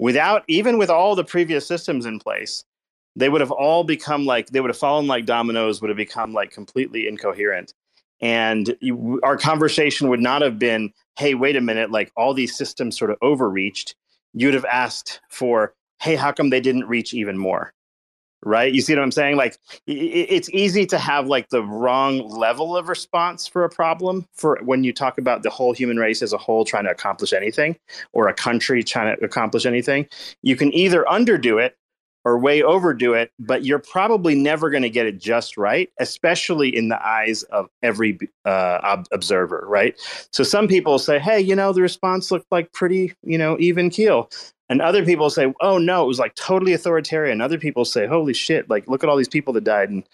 even with all the previous systems in place. They would have all become they would have fallen like dominoes, would have become like completely incoherent. And our conversation would not have been, hey, wait a minute, like all these systems sort of overreached. You'd have asked for, hey, how come they didn't reach even more? Right? You see what I'm saying? Like it's easy to have like the wrong level of response for a problem for when you talk about the whole human race as a whole trying to accomplish anything or a country trying to accomplish anything. You can either underdo it or way overdo it, but you're probably never going to get it just right, especially in the eyes of every observer, right? So some people say, hey, the response looked like pretty, even keel. And other people say, oh, no, it was like totally authoritarian. Other people say, holy shit, like look at all these people that died and,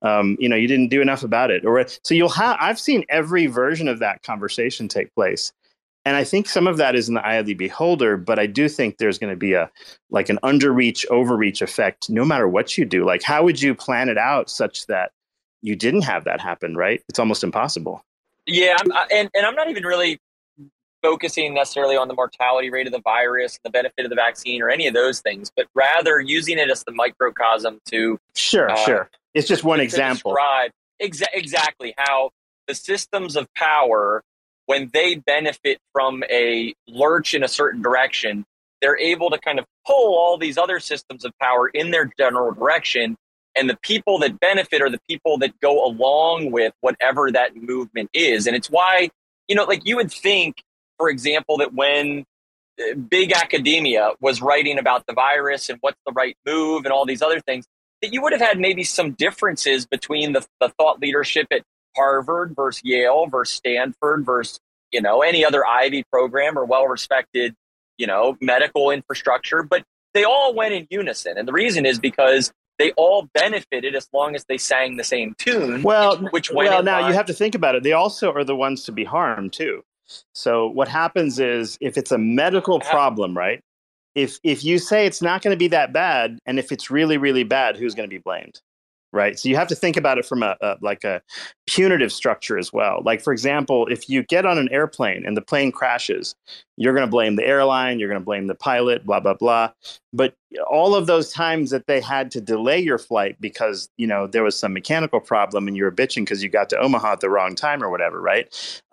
you didn't do enough about it. So I've seen every version of that conversation take place. And I think some of that is in the eye of the beholder, but I do think there's going to be an underreach, overreach effect no matter what you do. Like, how would you plan it out such that you didn't have that happen, right? It's almost impossible. Yeah, and I'm not even really focusing necessarily on the mortality rate of the virus, the benefit of the vaccine, or any of those things, but rather using it as the microcosm to Sure. It's just one example. Describe exactly how the systems of power, when they benefit from a lurch in a certain direction, they're able to kind of pull all these other systems of power in their general direction. And the people that benefit are the people that go along with whatever that movement is. And it's why, like you would think, for example, that when big academia was writing about the virus and what's the right move and all these other things, that you would have had maybe some differences between the thought leadership at Harvard versus Yale versus Stanford versus, any other Ivy program or well-respected, medical infrastructure, but they all went in unison. And the reason is because they all benefited as long as they sang the same tune. Now you have to think about it. They also are the ones to be harmed too. So what happens is if it's a medical problem, right? If you say it's not going to be that bad, and if it's really, really bad, who's going to be blamed? Right. So you have to think about it from a punitive structure as well. Like, for example, if you get on an airplane and the plane crashes, you're going to blame the airline, you're going to blame the pilot, blah, blah, blah. But all of those times that they had to delay your flight because, there was some mechanical problem and you were bitching because you got to Omaha at the wrong time or whatever. Right.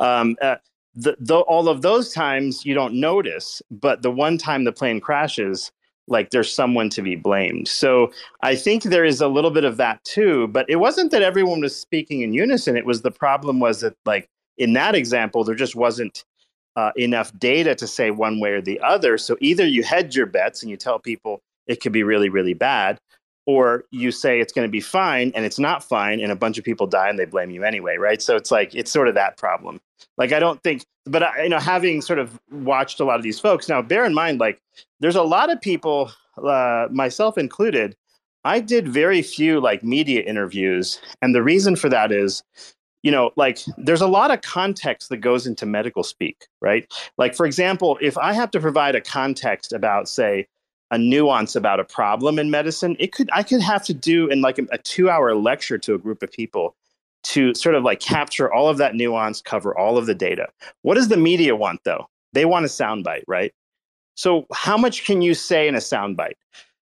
All of those times you don't notice. But the one time the plane crashes, like there's someone to be blamed. So I think there is a little bit of that too, but it wasn't that everyone was speaking in unison. It was the problem was that like in that example, there just wasn't enough data to say one way or the other. So either you hedge your bets and you tell people it could be really, really bad, or you say it's going to be fine and it's not fine and a bunch of people die and they blame you anyway, right? So it's like, it's sort of that problem. Like, I don't think, but having sort of watched a lot of these folks, now bear in mind, like there's a lot of people, myself included, I did very few like media interviews. And the reason for that is, like there's a lot of context that goes into medical speak, right? Like, for example, if I have to provide a context about, say, a nuance about a problem in medicine, I could have to do in like a 2-hour lecture to a group of people to sort of like capture all of that nuance, cover all of the data. What does the media want though? They want a soundbite, right? So how much can you say in a soundbite?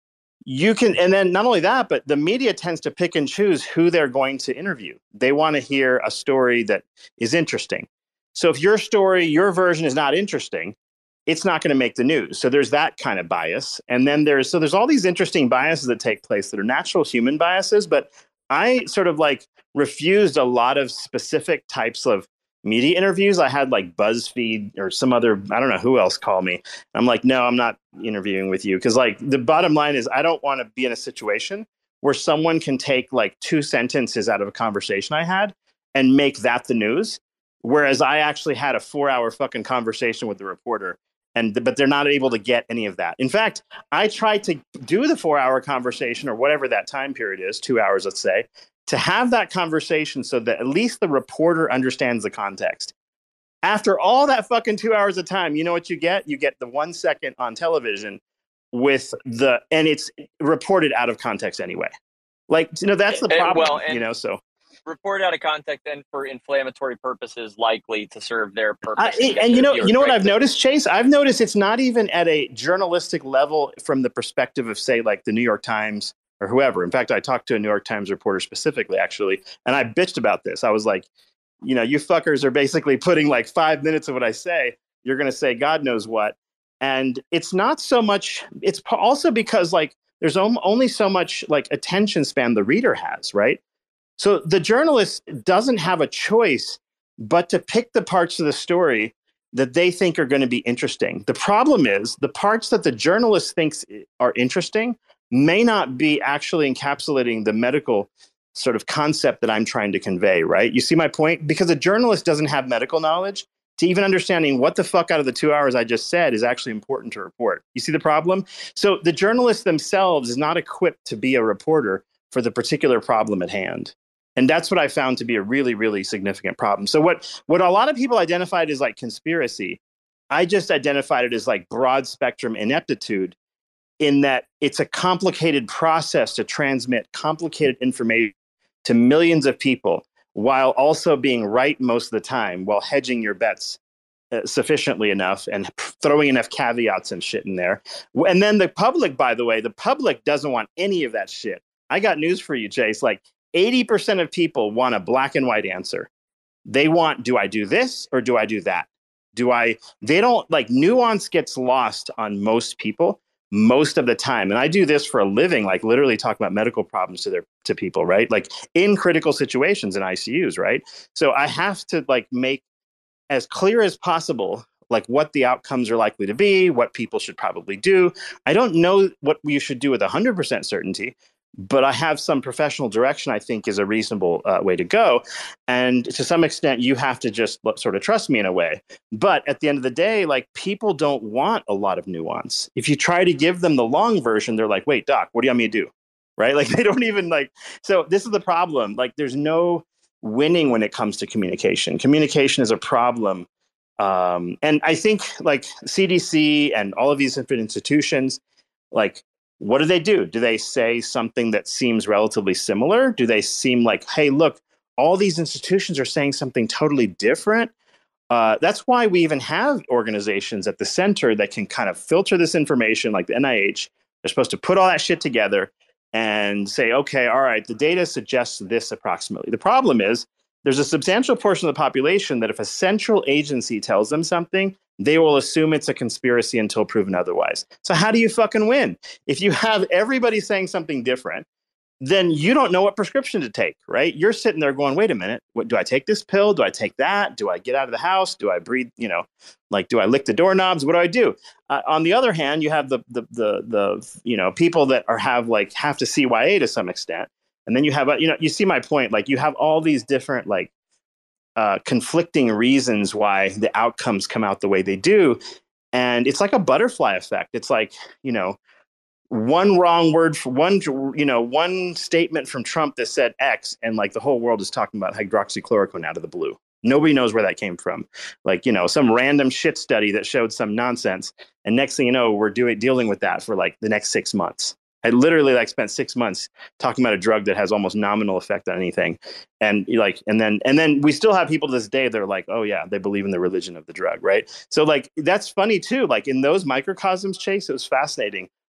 you can, and then not only that, but the media tends to pick and choose who they're going to interview. They want to hear a story that is interesting. So if your story, your version is not interesting, it's not going to make the news. So there's that kind of bias. And then there's all these interesting biases that take place that are natural human biases. But I sort of like refused a lot of specific types of media interviews. I had like BuzzFeed or some other, I don't know who else called me. I'm like, no, I'm not interviewing with you. Cause like the bottom line is I don't want to be in a situation where someone can take like 2 sentences out of a conversation I had and make that the news. Whereas I actually had a 4-hour fucking conversation with the reporter, but they're not able to get any of that. In fact, I tried to do the 4-hour conversation or whatever that time period is, 2 hours, let's say, to have that conversation so that at least the reporter understands the context. After all that fucking 2 hours of time, you know what you get? You get the 1 second on television and it's reported out of context anyway. Like, that's the problem, so. Reported out of context and for inflammatory purposes, likely to serve their purpose. And you know what I've noticed, Chase? I've noticed it's not even at a journalistic level from the perspective of, say, like the New York Times or whoever. In fact, I talked to a New York Times reporter specifically, actually, and I bitched about this. I was like, you fuckers are basically putting like 5 minutes of what I say. You're going to say God knows what. And it's not so much. It's also because like there's only so much like attention span the reader has, right? So the journalist doesn't have a choice but to pick the parts of the story that they think are going to be interesting. The problem is the parts that the journalist thinks are interesting may not be actually encapsulating the medical sort of concept that I'm trying to convey, right? You see my point? Because a journalist doesn't have medical knowledge to even understanding what the fuck out of the 2 hours I just said is actually important to report. You see the problem? So the journalists themselves is not equipped to be a reporter for the particular problem at hand. And that's what I found to be a really, really significant problem. So what a lot of people identified as like conspiracy, I just identified it as like broad spectrum ineptitude, in that it's a complicated process to transmit complicated information to millions of people while also being right most of the time, while hedging your bets sufficiently enough and throwing enough caveats and shit in there. And then the public, by the way, the public doesn't want any of that shit. I got news for you, Chase. Like 80% of people want a black and white answer. They want, do I do this or do I do that? They don't like, nuance gets lost on most people most of the time. And I do this for a living, like literally talk about medical problems to people, right? Like in critical situations in ICUs, right? So I have to like make as clear as possible, like what the outcomes are likely to be, what people should probably do. I don't know what you should do with 100% certainty, but I have some professional direction I think is a reasonable way to go. And to some extent, you have to just sort of trust me in a way. But at the end of the day, like people don't want a lot of nuance. If you try to give them the long version, they're like, wait, doc, what do you want me to do? Right? Like they don't even like, so this is the problem. Like there's no winning when it comes to communication. Communication is a problem. And I think like CDC and all of these different institutions, like, what do? Do they say something that seems relatively similar? Do they seem like, hey, look, all these institutions are saying something totally different? That's why we even have organizations at the center that can kind of filter this information, like the NIH. They're supposed to put all that shit together and say, okay, all right, the data suggests this approximately. The problem is there's a substantial portion of the population that if a central agency tells them something, they will assume it's a conspiracy until proven otherwise. So how do you fucking win? If you have everybody saying something different, then you don't know what prescription to take, right? You're sitting there going, wait a minute, what, do I take this pill? Do I take that? Do I get out of the house? Do I breathe, do I lick the doorknobs? What do I do? On the other hand, you have the people that have to CYA to some extent. And then you have, you see my point, like you have all these different conflicting reasons why the outcomes come out the way they do. And it's like a butterfly effect. It's like, one wrong word for one statement from Trump that said X, and like the whole world is talking about hydroxychloroquine out of the blue. Nobody knows where that came from. Like, some random shit study that showed some nonsense. And next thing you know, we're dealing with that for like the next 6 months. I literally spent 6 months talking about a drug that has almost nominal effect on anything. And and then we still have people to this day that are like, oh yeah, they believe in the religion of the drug, right? So like, that's funny too. Like in those microcosms, Chase, it was fascinating.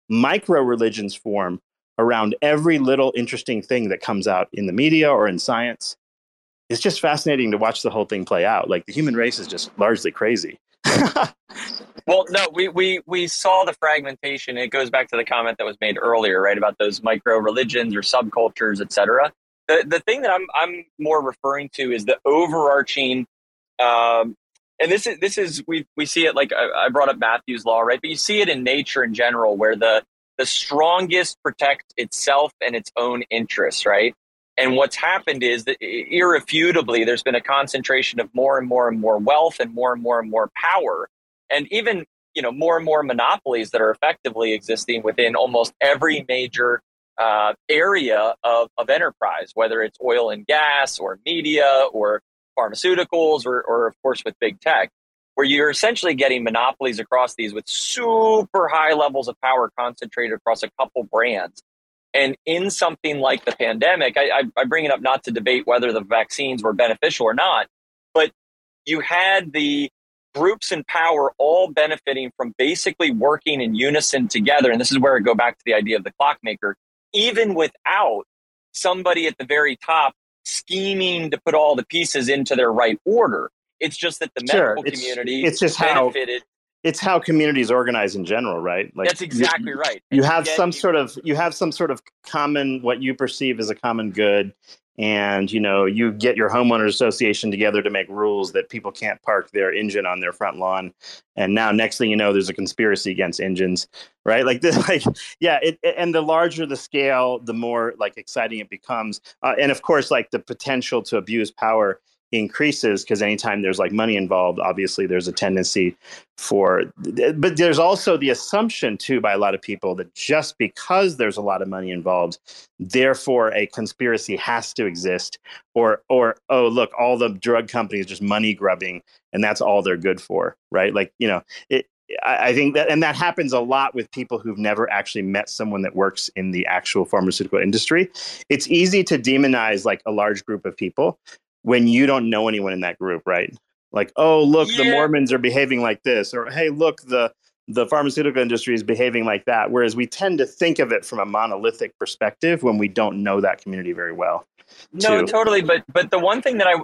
micro religions form around every little interesting thing that comes out in the media or in science. It's just fascinating to watch the whole thing play out. Like, the human race is just largely crazy. Well, no, we saw the fragmentation. It goes back to the comment that was made earlier, right, about those micro religions or subcultures, et cetera. The thing that I'm more referring to is the overarching, and this is we see it, like I brought up Matthew's law, right? But you see it in nature in general, where the strongest protect itself and its own interests, right? And what's happened is that irrefutably, there's been a concentration of more and more and more wealth and more power, and even more and more monopolies that are effectively existing within almost every major area of enterprise, whether it's oil and gas or media or pharmaceuticals or of course with big tech, where you're essentially getting monopolies across these with super high levels of power concentrated across a couple brands. And in something like the pandemic, I bring it up not to debate whether the vaccines were beneficial or not, but you had the groups in power all benefiting from basically working in unison together. And this is where I go back to the idea of the clockmaker, even without somebody at the very top scheming to put all the pieces into their right order. It's just that the medical community benefited. It's how communities organize in general, right? Like, that's exactly right. You have some sort of common, what you perceive as a common good, and you get your homeowners association together to make rules that people can't park their engine on their front lawn. And now, next thing you know, there's a conspiracy against engines, right? Like this, and the larger the scale, the more exciting it becomes. And of course, the potential to abuse power increases, because anytime there's money involved, obviously there's a tendency but there's also the assumption too by a lot of people that just because there's a lot of money involved, therefore a conspiracy has to exist, or oh, look, all the drug companies just money grubbing and that's all they're good for, right? I think that happens a lot with people who've never actually met someone that works in the actual pharmaceutical industry. It's easy to demonize a large group of people when you don't know anyone in that group, right? Oh, look, the Mormons are behaving like this, or hey, look, the pharmaceutical industry is behaving like that. Whereas we tend to think of it from a monolithic perspective when we don't know that community very well. No, totally. But the one thing that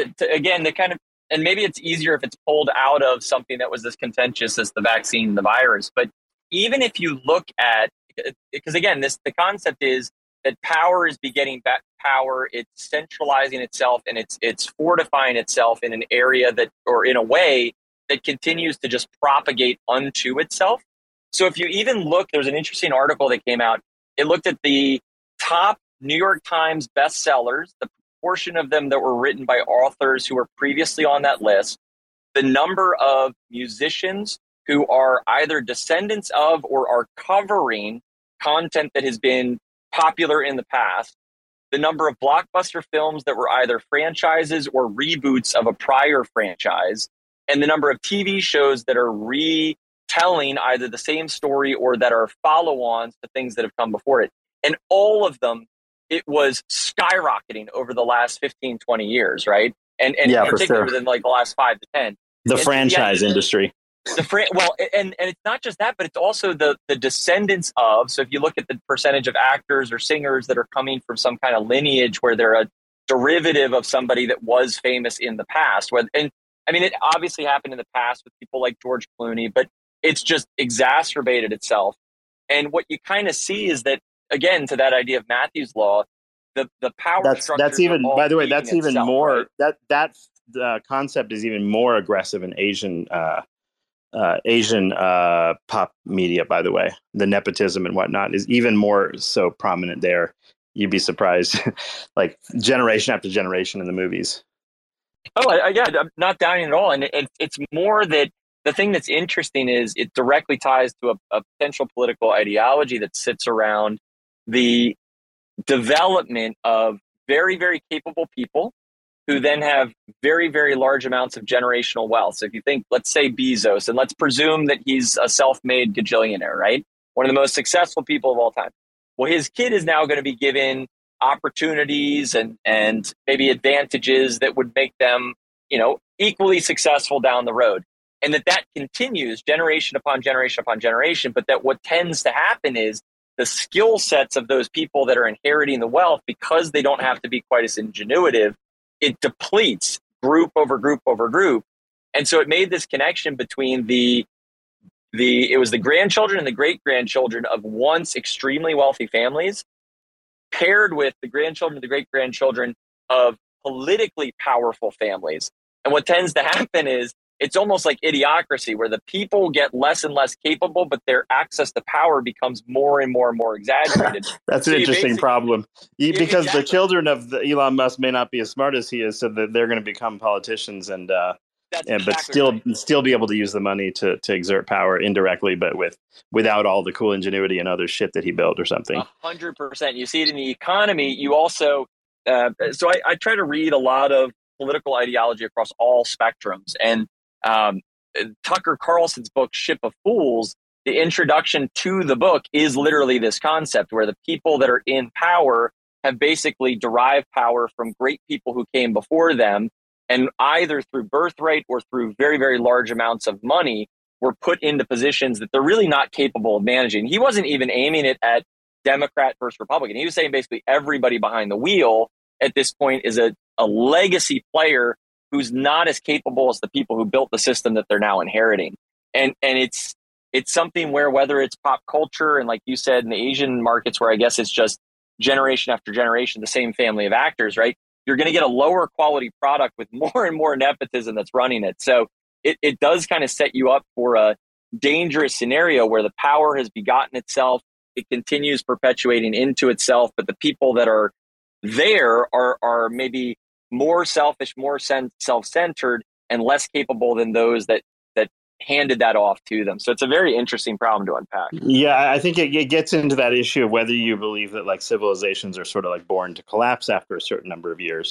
and maybe it's easier if it's pulled out of something that was as contentious as the vaccine and the virus. But even if you look at, because again, the concept is that power is begetting back power. It's centralizing itself and it's fortifying itself in an area or in a way that continues to just propagate unto itself. So if you even look, there's an interesting article that came out. It looked at the top New York Times bestsellers, the proportion of them that were written by authors who were previously on that list, the number of musicians who are either descendants of or are covering content that has been popular in the past, the number of blockbuster films that were either franchises or reboots of a prior franchise, and the number of TV shows that are retelling either the same story or that are follow-ons to things that have come before it. And all of them, it was skyrocketing over the last 15, 20 years, right? And yeah, in particular for sure. within the last 5 to 10. The franchise industry. And it's not just that, but it's also the descendants of. So if you look at the percentage of actors or singers that are coming from some kind of lineage where they're a derivative of somebody that was famous in the past. It obviously happened in the past with people like George Clooney, but it's just exacerbated itself. And what you kind of see is that, again, to that idea of Matthew's law, the power structure. That's even, by the way, that's even itself, more, right? that concept is even more aggressive in Asian pop media, by the way. The nepotism and whatnot is even more so prominent there. You'd be surprised, generation after generation in the movies. Oh, I'm not doubting at all. And it's more that the thing that's interesting is it directly ties to a potential political ideology that sits around the development of very, very capable people who then have very, very large amounts of generational wealth. So if you think, let's say Bezos, and let's presume that he's a self-made gajillionaire, right? One of the most successful people of all time. Well, his kid is now going to be given opportunities and maybe advantages that would make them, equally successful down the road. and that continues generation upon generation upon generation. But that what tends to happen is the skill sets of those people that are inheriting the wealth, because they don't have to be quite as ingenuitive, it depletes group over group over group. And so it made this connection between it was the grandchildren and the great grandchildren of once extremely wealthy families paired with the grandchildren and the great grandchildren of politically powerful families. And what tends to happen is it's almost like idiocracy, where the people get less and less capable, but their access to power becomes more and more and more exaggerated. That's an interesting problem. Because exactly. The children of Elon Musk may not be as smart as he is, so that they're going to become politicians but still be able to use the money to exert power indirectly, but without all the cool ingenuity and other shit that he built or something. 100%. You see it in the economy. You also, so I try to read a lot of political ideology across all spectrums. And Tucker Carlson's book, Ship of Fools, the introduction to the book is literally this concept where the people that are in power have basically derived power from great people who came before them, and either through birthright or through very, very large amounts of money were put into positions that they're really not capable of managing. He wasn't even aiming it at Democrat versus Republican. He was saying basically everybody behind the wheel at this point is a legacy player who's not as capable as the people who built the system that they're now inheriting. And it's something where, whether it's pop culture and, like you said, in the Asian markets where I guess it's just generation after generation, the same family of actors, right? You're going to get a lower quality product with more and more nepotism that's running it. So it does kind of set you up for a dangerous scenario where the power has begotten itself. It continues perpetuating into itself, but the people that are there are maybe more selfish, more self-centered, and less capable than those that handed that off to them. So it's a very interesting problem to unpack. Yeah, I think it gets into that issue of whether you believe that like civilizations are sort of like born to collapse after a certain number of years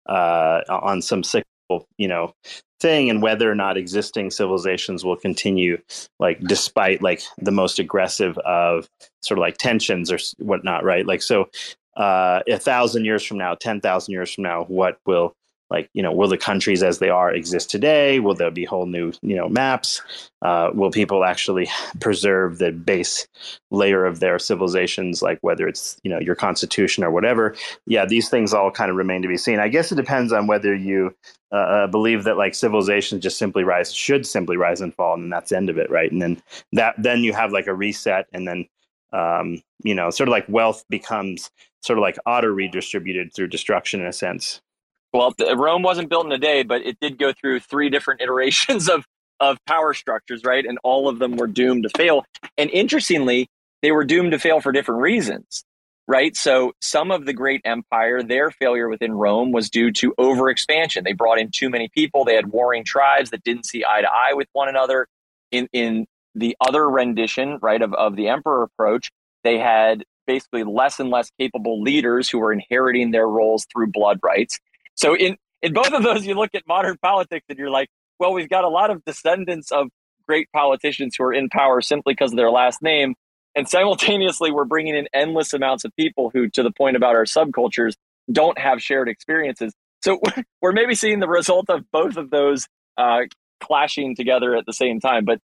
on some cyclical, thing, and whether or not existing civilizations will continue, like, despite like the most aggressive of sort of like tensions or whatnot, right? Like, so 1,000 years from now, 10,000 years from now, what will, will the countries as they are exist today? Will there be whole new, maps? Will people actually preserve the base layer of their civilizations, like whether it's, your constitution or whatever? Yeah, these things all kind of remain to be seen. I guess it depends on whether you believe that like civilizations just should simply rise and fall, and that's the end of it, right? And then you have like a reset, and then sort of like wealth becomes sort of like auto redistributed through destruction in a sense. Well, Rome wasn't built in a day, but it did go through 3 different iterations of power structures, right? And all of them were doomed to fail. And interestingly, they were doomed to fail for different reasons, right? So some of the great empire, their failure within Rome was due to overexpansion. They brought in too many people. They had warring tribes that didn't see eye to eye with one another. In the other rendition, right, of the emperor approach, they had basically less and less capable leaders who were inheriting their roles through blood rights. So in both of those, you look at modern politics and you're like, well, we've got a lot of descendants of great politicians who are in power simply because of their last name. And simultaneously, we're bringing in endless amounts of people who, to the point about our subcultures, don't have shared experiences. So we're maybe seeing the result of both of those clashing together at the same time. But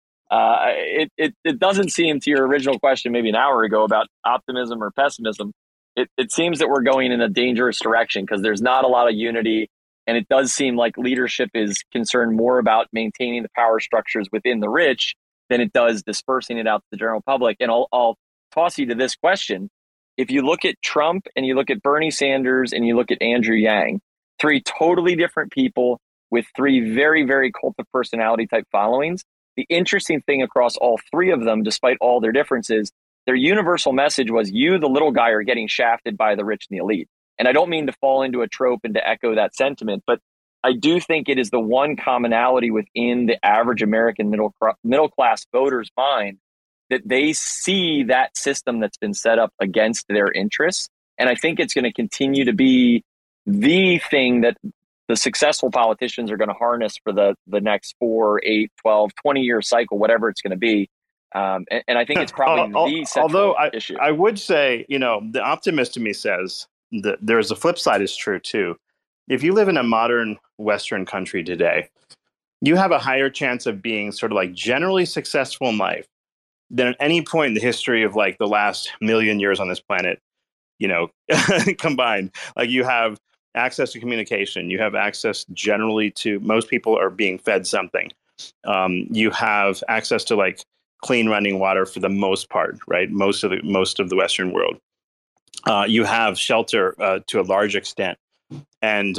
it doesn't seem, to your original question maybe an hour ago about optimism or pessimism, it seems that we're going in a dangerous direction because there's not a lot of unity. And it does seem like leadership is concerned more about maintaining the power structures within the rich than it does dispersing it out to the general public. And I'll toss you to this question. If you look at Trump and you look at Bernie Sanders and you look at Andrew Yang, 3 totally different people with 3 very, very cult of personality type followings, the interesting thing across all 3 of them, despite all their differences, their universal message was, you, the little guy, are getting shafted by the rich and the elite. And I don't mean to fall into a trope and to echo that sentiment, but I do think it is the one commonality within the average American middle class voter's mind that they see that system that's been set up against their interests. And I think it's going to continue to be the thing that the successful politicians are going to harness for the next 4, 8, 12, 20-year cycle, whatever it's going to be. And I think it's probably the central issue. I would say, the optimist in me says that there's a flip side is true too. If you live in a modern Western country today, you have a higher chance of being sort of like generally successful in life than at any point in the history of like the last million years on this planet, you know, combined. Like you have access to communication, you have access generally to, most people are being fed something. You have access to like clean running water for the most part, right? Most of the Western world. You have shelter to a large extent, and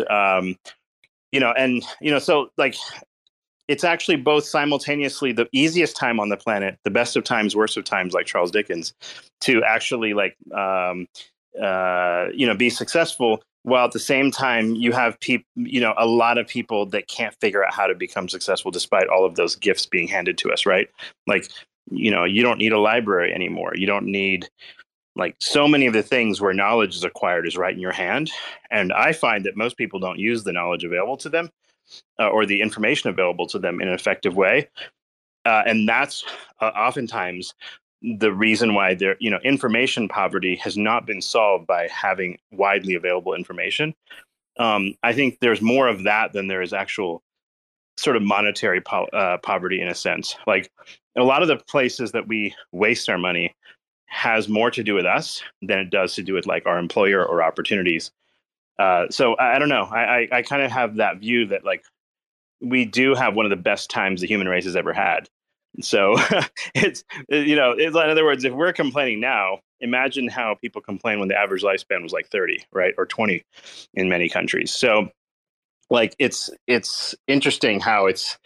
so like it's actually both simultaneously the easiest time on the planet, the best of times, worst of times, like Charles Dickens, to actually like be successful, while at the same time you have a lot of people that can't figure out how to become successful despite all of those gifts being handed to us, right? Like, you don't need a library anymore. You don't need like so many of the things where knowledge is acquired is right in your hand. And I find that most people don't use the knowledge available to them or the information available to them in an effective way. And that's oftentimes the reason why information poverty has not been solved by having widely available information. I think there's more of that than there is actual sort of monetary poverty in a sense. Like a lot of the places that we waste our money has more to do with us than it does to do with like our employer or opportunities. So I don't know. I kind of have that view that like we do have one of the best times the human race has ever had. So it's in other words, if we're complaining now, imagine how people complain when the average lifespan was like 30, right? Or 20 in many countries. So like, it's interesting how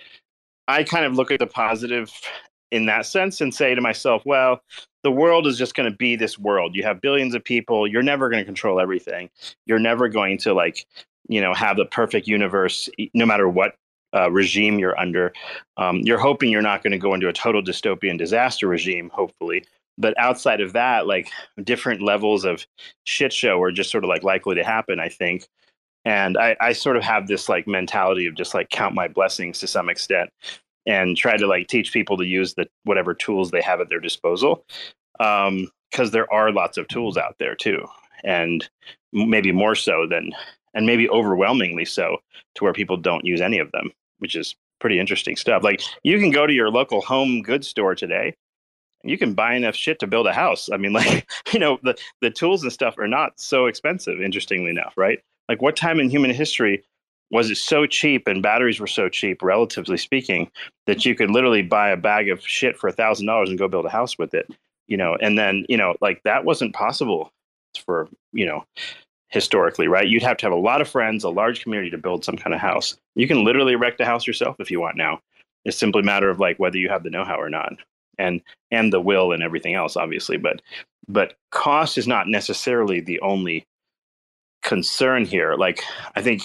I kind of look at the positive in that sense and say to myself, well, the world is just going to be this world. You have billions of people. You're never going to control everything. You're never going to have the perfect universe, no matter what regime you're under. You're hoping you're not going to go into a total dystopian disaster regime, hopefully. But outside of that, like different levels of shit show are just sort of like likely to happen, I think. And I sort of have this like mentality of just like count my blessings to some extent and try to like teach people to use whatever tools they have at their disposal. Because there are lots of tools out there too. And maybe more so and maybe overwhelmingly so, to where people don't use any of them, which is pretty interesting stuff. Like you can go to your local home goods store today and you can buy enough shit to build a house. I mean, like, the tools and stuff are not so expensive, interestingly enough, right? Like what time in human history was it so cheap and batteries were so cheap, relatively speaking, that you could literally buy a bag of shit for $1,000 and go build a house with it, and then, like that wasn't possible for, historically, right? You'd have to have a lot of friends, a large community to build some kind of house. You can literally erect a house yourself if you want now. It's simply a matter of like whether you have the know-how or not, and the will and everything else, obviously. But cost is not necessarily the only concern here. Like I think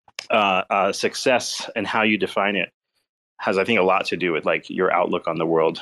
success and how you define it has, I think, a lot to do with like your outlook on the world.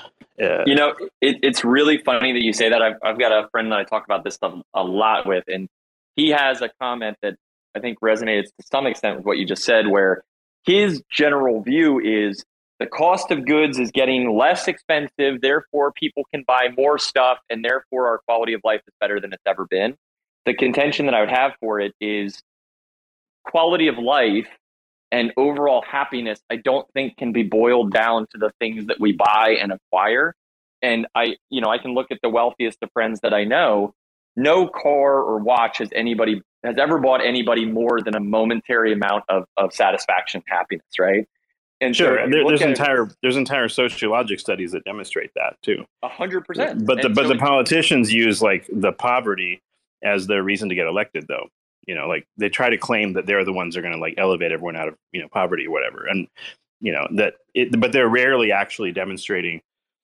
It's really funny that you say that. I've got a friend that I talk about this stuff a lot with, and he has a comment that I think resonates to some extent with what you just said, where his general view is the cost of goods is getting less expensive, therefore people can buy more stuff, and therefore our quality of life is better than it's ever been. The contention that I would have for it is quality of life and overall happiness, I don't think can be boiled down to the things that we buy and acquire. And I can look at the wealthiest of friends that I know. No car or watch has ever bought anybody more than a momentary amount of satisfaction, happiness, right? And sure, so there's entire sociologic studies that demonstrate that too. 100%. But the politicians use like the poverty as their reason to get elected, though. Like they try to claim that they're the ones that are going to like elevate everyone out of poverty or whatever, and but they're rarely actually demonstrating,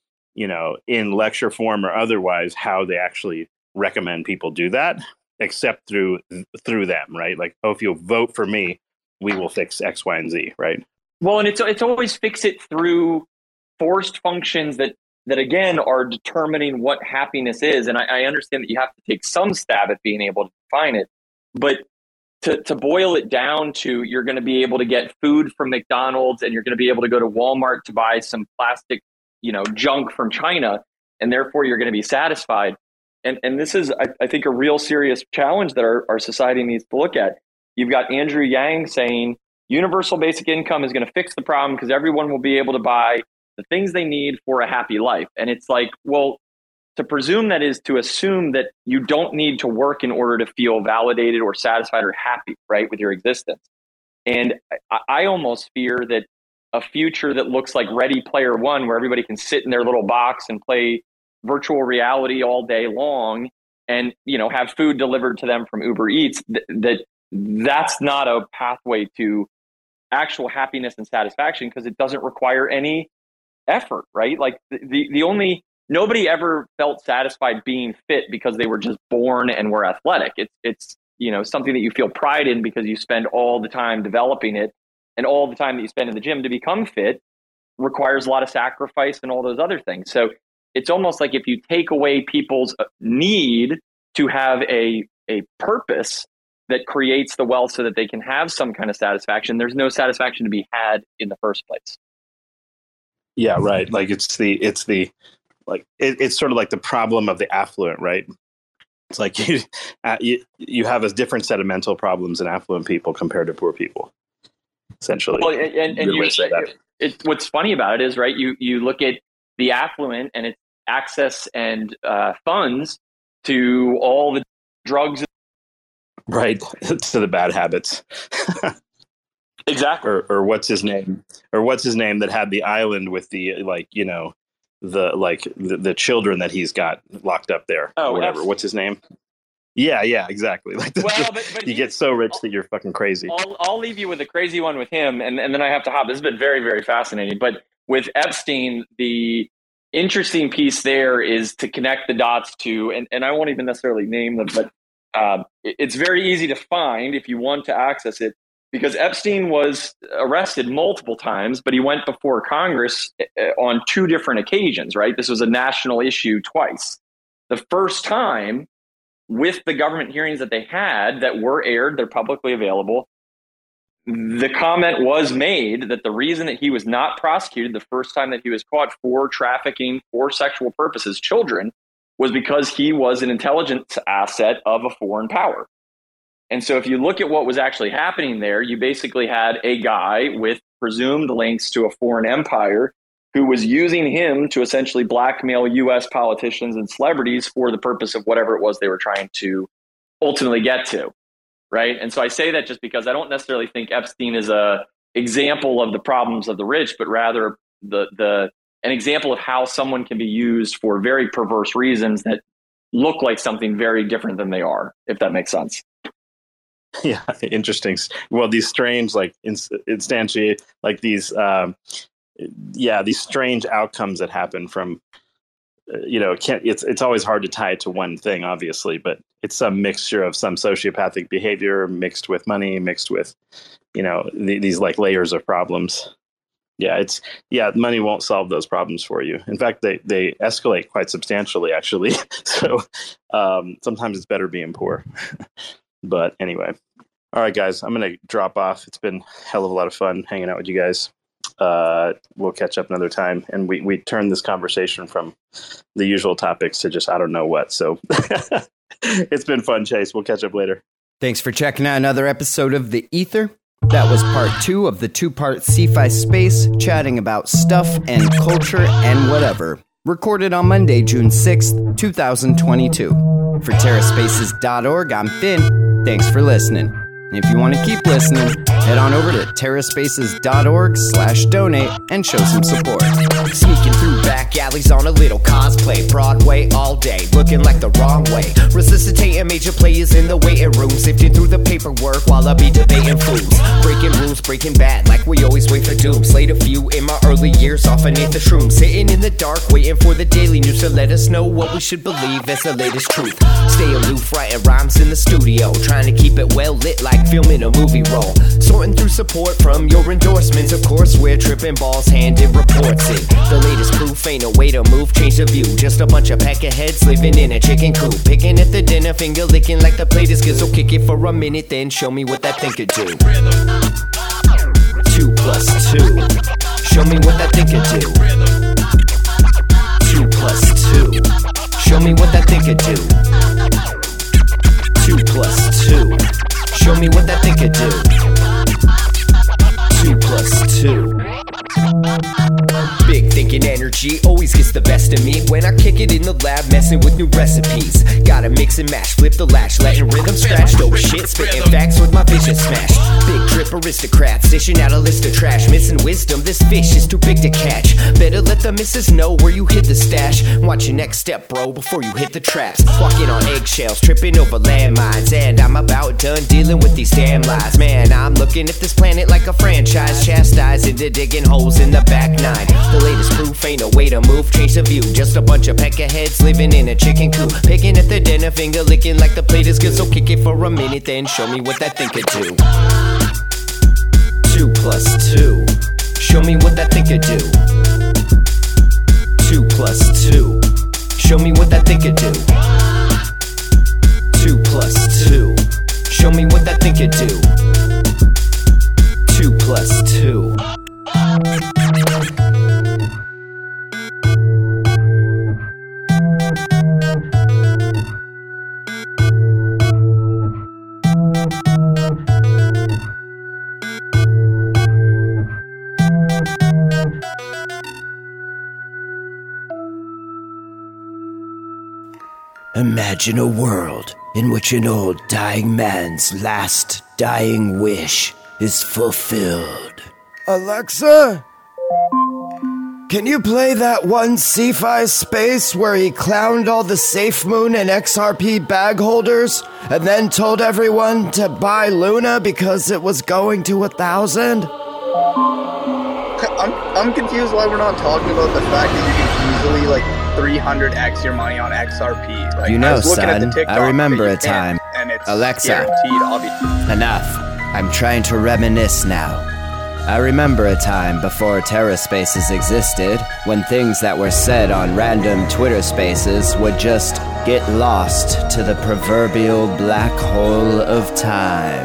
in lecture form or otherwise, how they actually recommend people do that, except through them, right? Like, oh, if you'll vote for me, we will fix X, Y, and Z, right? Well, and it's always fix it through forced functions that again are determining what happiness is. And I understand that you have to take some stab at being able to define it, but to boil it down to you're going to be able to get food from McDonald's and you're going to be able to go to Walmart to buy some plastic, junk from China, and therefore you're going to be satisfied. And this is, I think, a real serious challenge that our society needs to look at. You've got Andrew Yang saying, universal basic income is going to fix the problem because everyone will be able to buy the things they need for a happy life. And it's like, well, to presume that is to assume that you don't need to work in order to feel validated or satisfied or happy, right, with your existence. And I almost fear that a future that looks like Ready Player One, where everybody can sit in their little box and play virtual reality all day long and, have food delivered to them from Uber Eats, that's not a pathway to actual happiness and satisfaction, because it doesn't require any effort, right? Like nobody ever felt satisfied being fit because they were just born and were athletic. It's something that you feel pride in because you spend all the time developing it, and all the time that you spend in the gym to become fit requires a lot of sacrifice and all those other things. So it's almost like if you take away people's need to have a purpose that creates the wealth so that they can have some kind of satisfaction, there's no satisfaction to be had in the first place. Yeah, right. Like it's sort of like the problem of the affluent, right? It's like you have a different set of mental problems in affluent people compared to poor people, essentially. Well, what's funny about it is, right, you look at the affluent and its access and funds to all the drugs. Right, to the bad habits. Exactly. Or what's his name? Or what's his name that had the island with the the children that he's got locked up there? Oh, or whatever. What's his name? Yeah, exactly. Like but you get so rich that you're fucking crazy. I'll leave you with a crazy one with him, and then I have to hop. This has been very, very fascinating. But with Epstein, the interesting piece there is to connect the dots to, and I won't even necessarily name them, but it's very easy to find if you want to access it, because Epstein was arrested multiple times, but he went before Congress on 2 different occasions, right? This was a national issue twice. The first time, with the government hearings that they had that were aired, they're publicly available, the comment was made that the reason that he was not prosecuted the first time that he was caught for trafficking for sexual purposes children was because he was an intelligence asset of a foreign power. And so if you look at what was actually happening there, you basically had a guy with presumed links to a foreign empire who was using him to essentially blackmail U.S. politicians and celebrities for the purpose of whatever it was they were trying to ultimately get to, right? And so I say that just because I don't necessarily think Epstein is a example of the problems of the rich, but rather an example of how someone can be used for very perverse reasons that look like something very different than they are, if that makes sense. Yeah, interesting. Well, these strange, like instantiate, like these strange outcomes that happen from, it's always hard to tie it to one thing, obviously, but it's some mixture of some sociopathic behavior mixed with money, mixed with, these like layers of problems. Yeah, money won't solve those problems for you. In fact, they escalate quite substantially, actually. So sometimes it's better being poor. But anyway, all right, guys, I'm going to drop off. It's been a hell of a lot of fun hanging out with you guys. We'll catch up another time. And we turned this conversation from the usual topics to just I don't know what. So it's been fun, Chase. We'll catch up later. Thanks for checking out another episode of The Ether. That was part 2 of the 2-part Sci-Fi Space, chatting about stuff and culture and whatever. Recorded on Monday, June 6th, 2022. For TerraSpaces.org, I'm Finn. Thanks for listening. And if you want to keep listening, head on over to TerraSpaces.org/donate and show some support. Sneaking through back alleys on a little cosplay. Broadway all day, looking like the wrong way. Resuscitating major players in the waiting room. Sifting through the paperwork while I be debating fools. Breaking rules, breaking bad, like we always wait for doom. Slayed a few in my early years off beneath the shrooms. Sitting in the dark, waiting for the daily news to let us know what we should believe as the latest truth. Stay aloof, writing rhymes in the studio. Trying to keep it well lit like filming a movie roll. Sorting through support from your endorsements. Of course, we're tripping balls, handing reports in. The latest proof ain't a way to move, change the view. Just a bunch of peckerheads living in a chicken coop. Picking at the dinner, finger licking like the plate is good. So kick it for a minute, then show me what that thing could do. 2 + 2. Show me what that thing could do. 2 + 2. Show me what that thing could do. 2 + 2. Show me what that thing could do. plus 2. Big thinking energy always gets the best of me when I kick it in the lab, messing with new recipes. Gotta mix and mash, flip the latch, letting rhythm scratch. Dope shit, spitting facts with my vision smash. Big trip aristocrats, dishing out a list of trash. Missing wisdom, this fish is too big to catch. Better let the missus know where you hid the stash. Watch your next step, bro, before you hit the traps. Walking on eggshells, tripping over landmines. And I'm about done dealing with these damn lies. Man, I'm looking at this planet like a franchise. Chastised into digging holes in the back nine. The latest proof ain't a way to move, change the view. Just a bunch of peckerheads living in a chicken coop. Picking at the dinner, finger licking like the plate is good. So kick it for a minute, then show me what that thing could do. 2 plus 2. Show me what that thing could do. 2 plus 2. Show me what that thing could do. 2 plus 2. Show me what that thing could do. 2 plus 2. Imagine a world in which an old dying man's last dying wish is fulfilled. Alexa, can you play that one Sci-Fi Space where he clowned all the SafeMoon and XRP bag holders and then told everyone to buy Luna because it was going to 1,000? I'm confused why we're not talking about the fact that you can easily 300x your money on XRP. You know, I was looking at the son, TikTok I remember that you a time. can, and it's Alexa, guaranteed, obviously. enough. I'm trying to reminisce now. I remember a time before TerraSpaces existed, when things that were said on random Twitter spaces would just get lost to the proverbial black hole of time.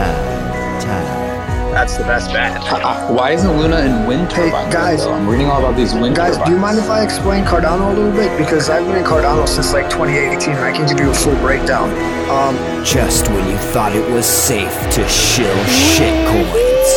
That's the best bet. Why isn't Luna in wind turbines? Hey, guys. Though? I'm reading all about these wind turbines. Guys, do you mind if I explain Cardano a little bit? Because I've been in Cardano since 2018 and I can give you a full breakdown. Just when you thought it was safe to shill shitcoins.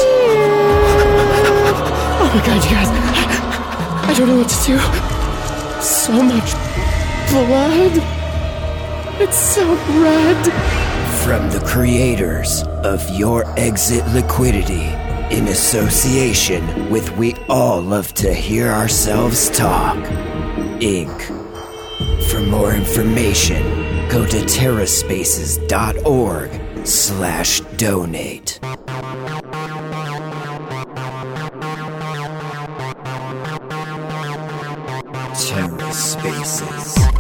Oh my god, you guys. I don't know what to do. So much blood. It's so red. From the creators of Your Exit Liquidity, in association with We All Love to Hear Ourselves Talk, Inc. For more information, go to terraspaces.org/donate. TerraSpaces.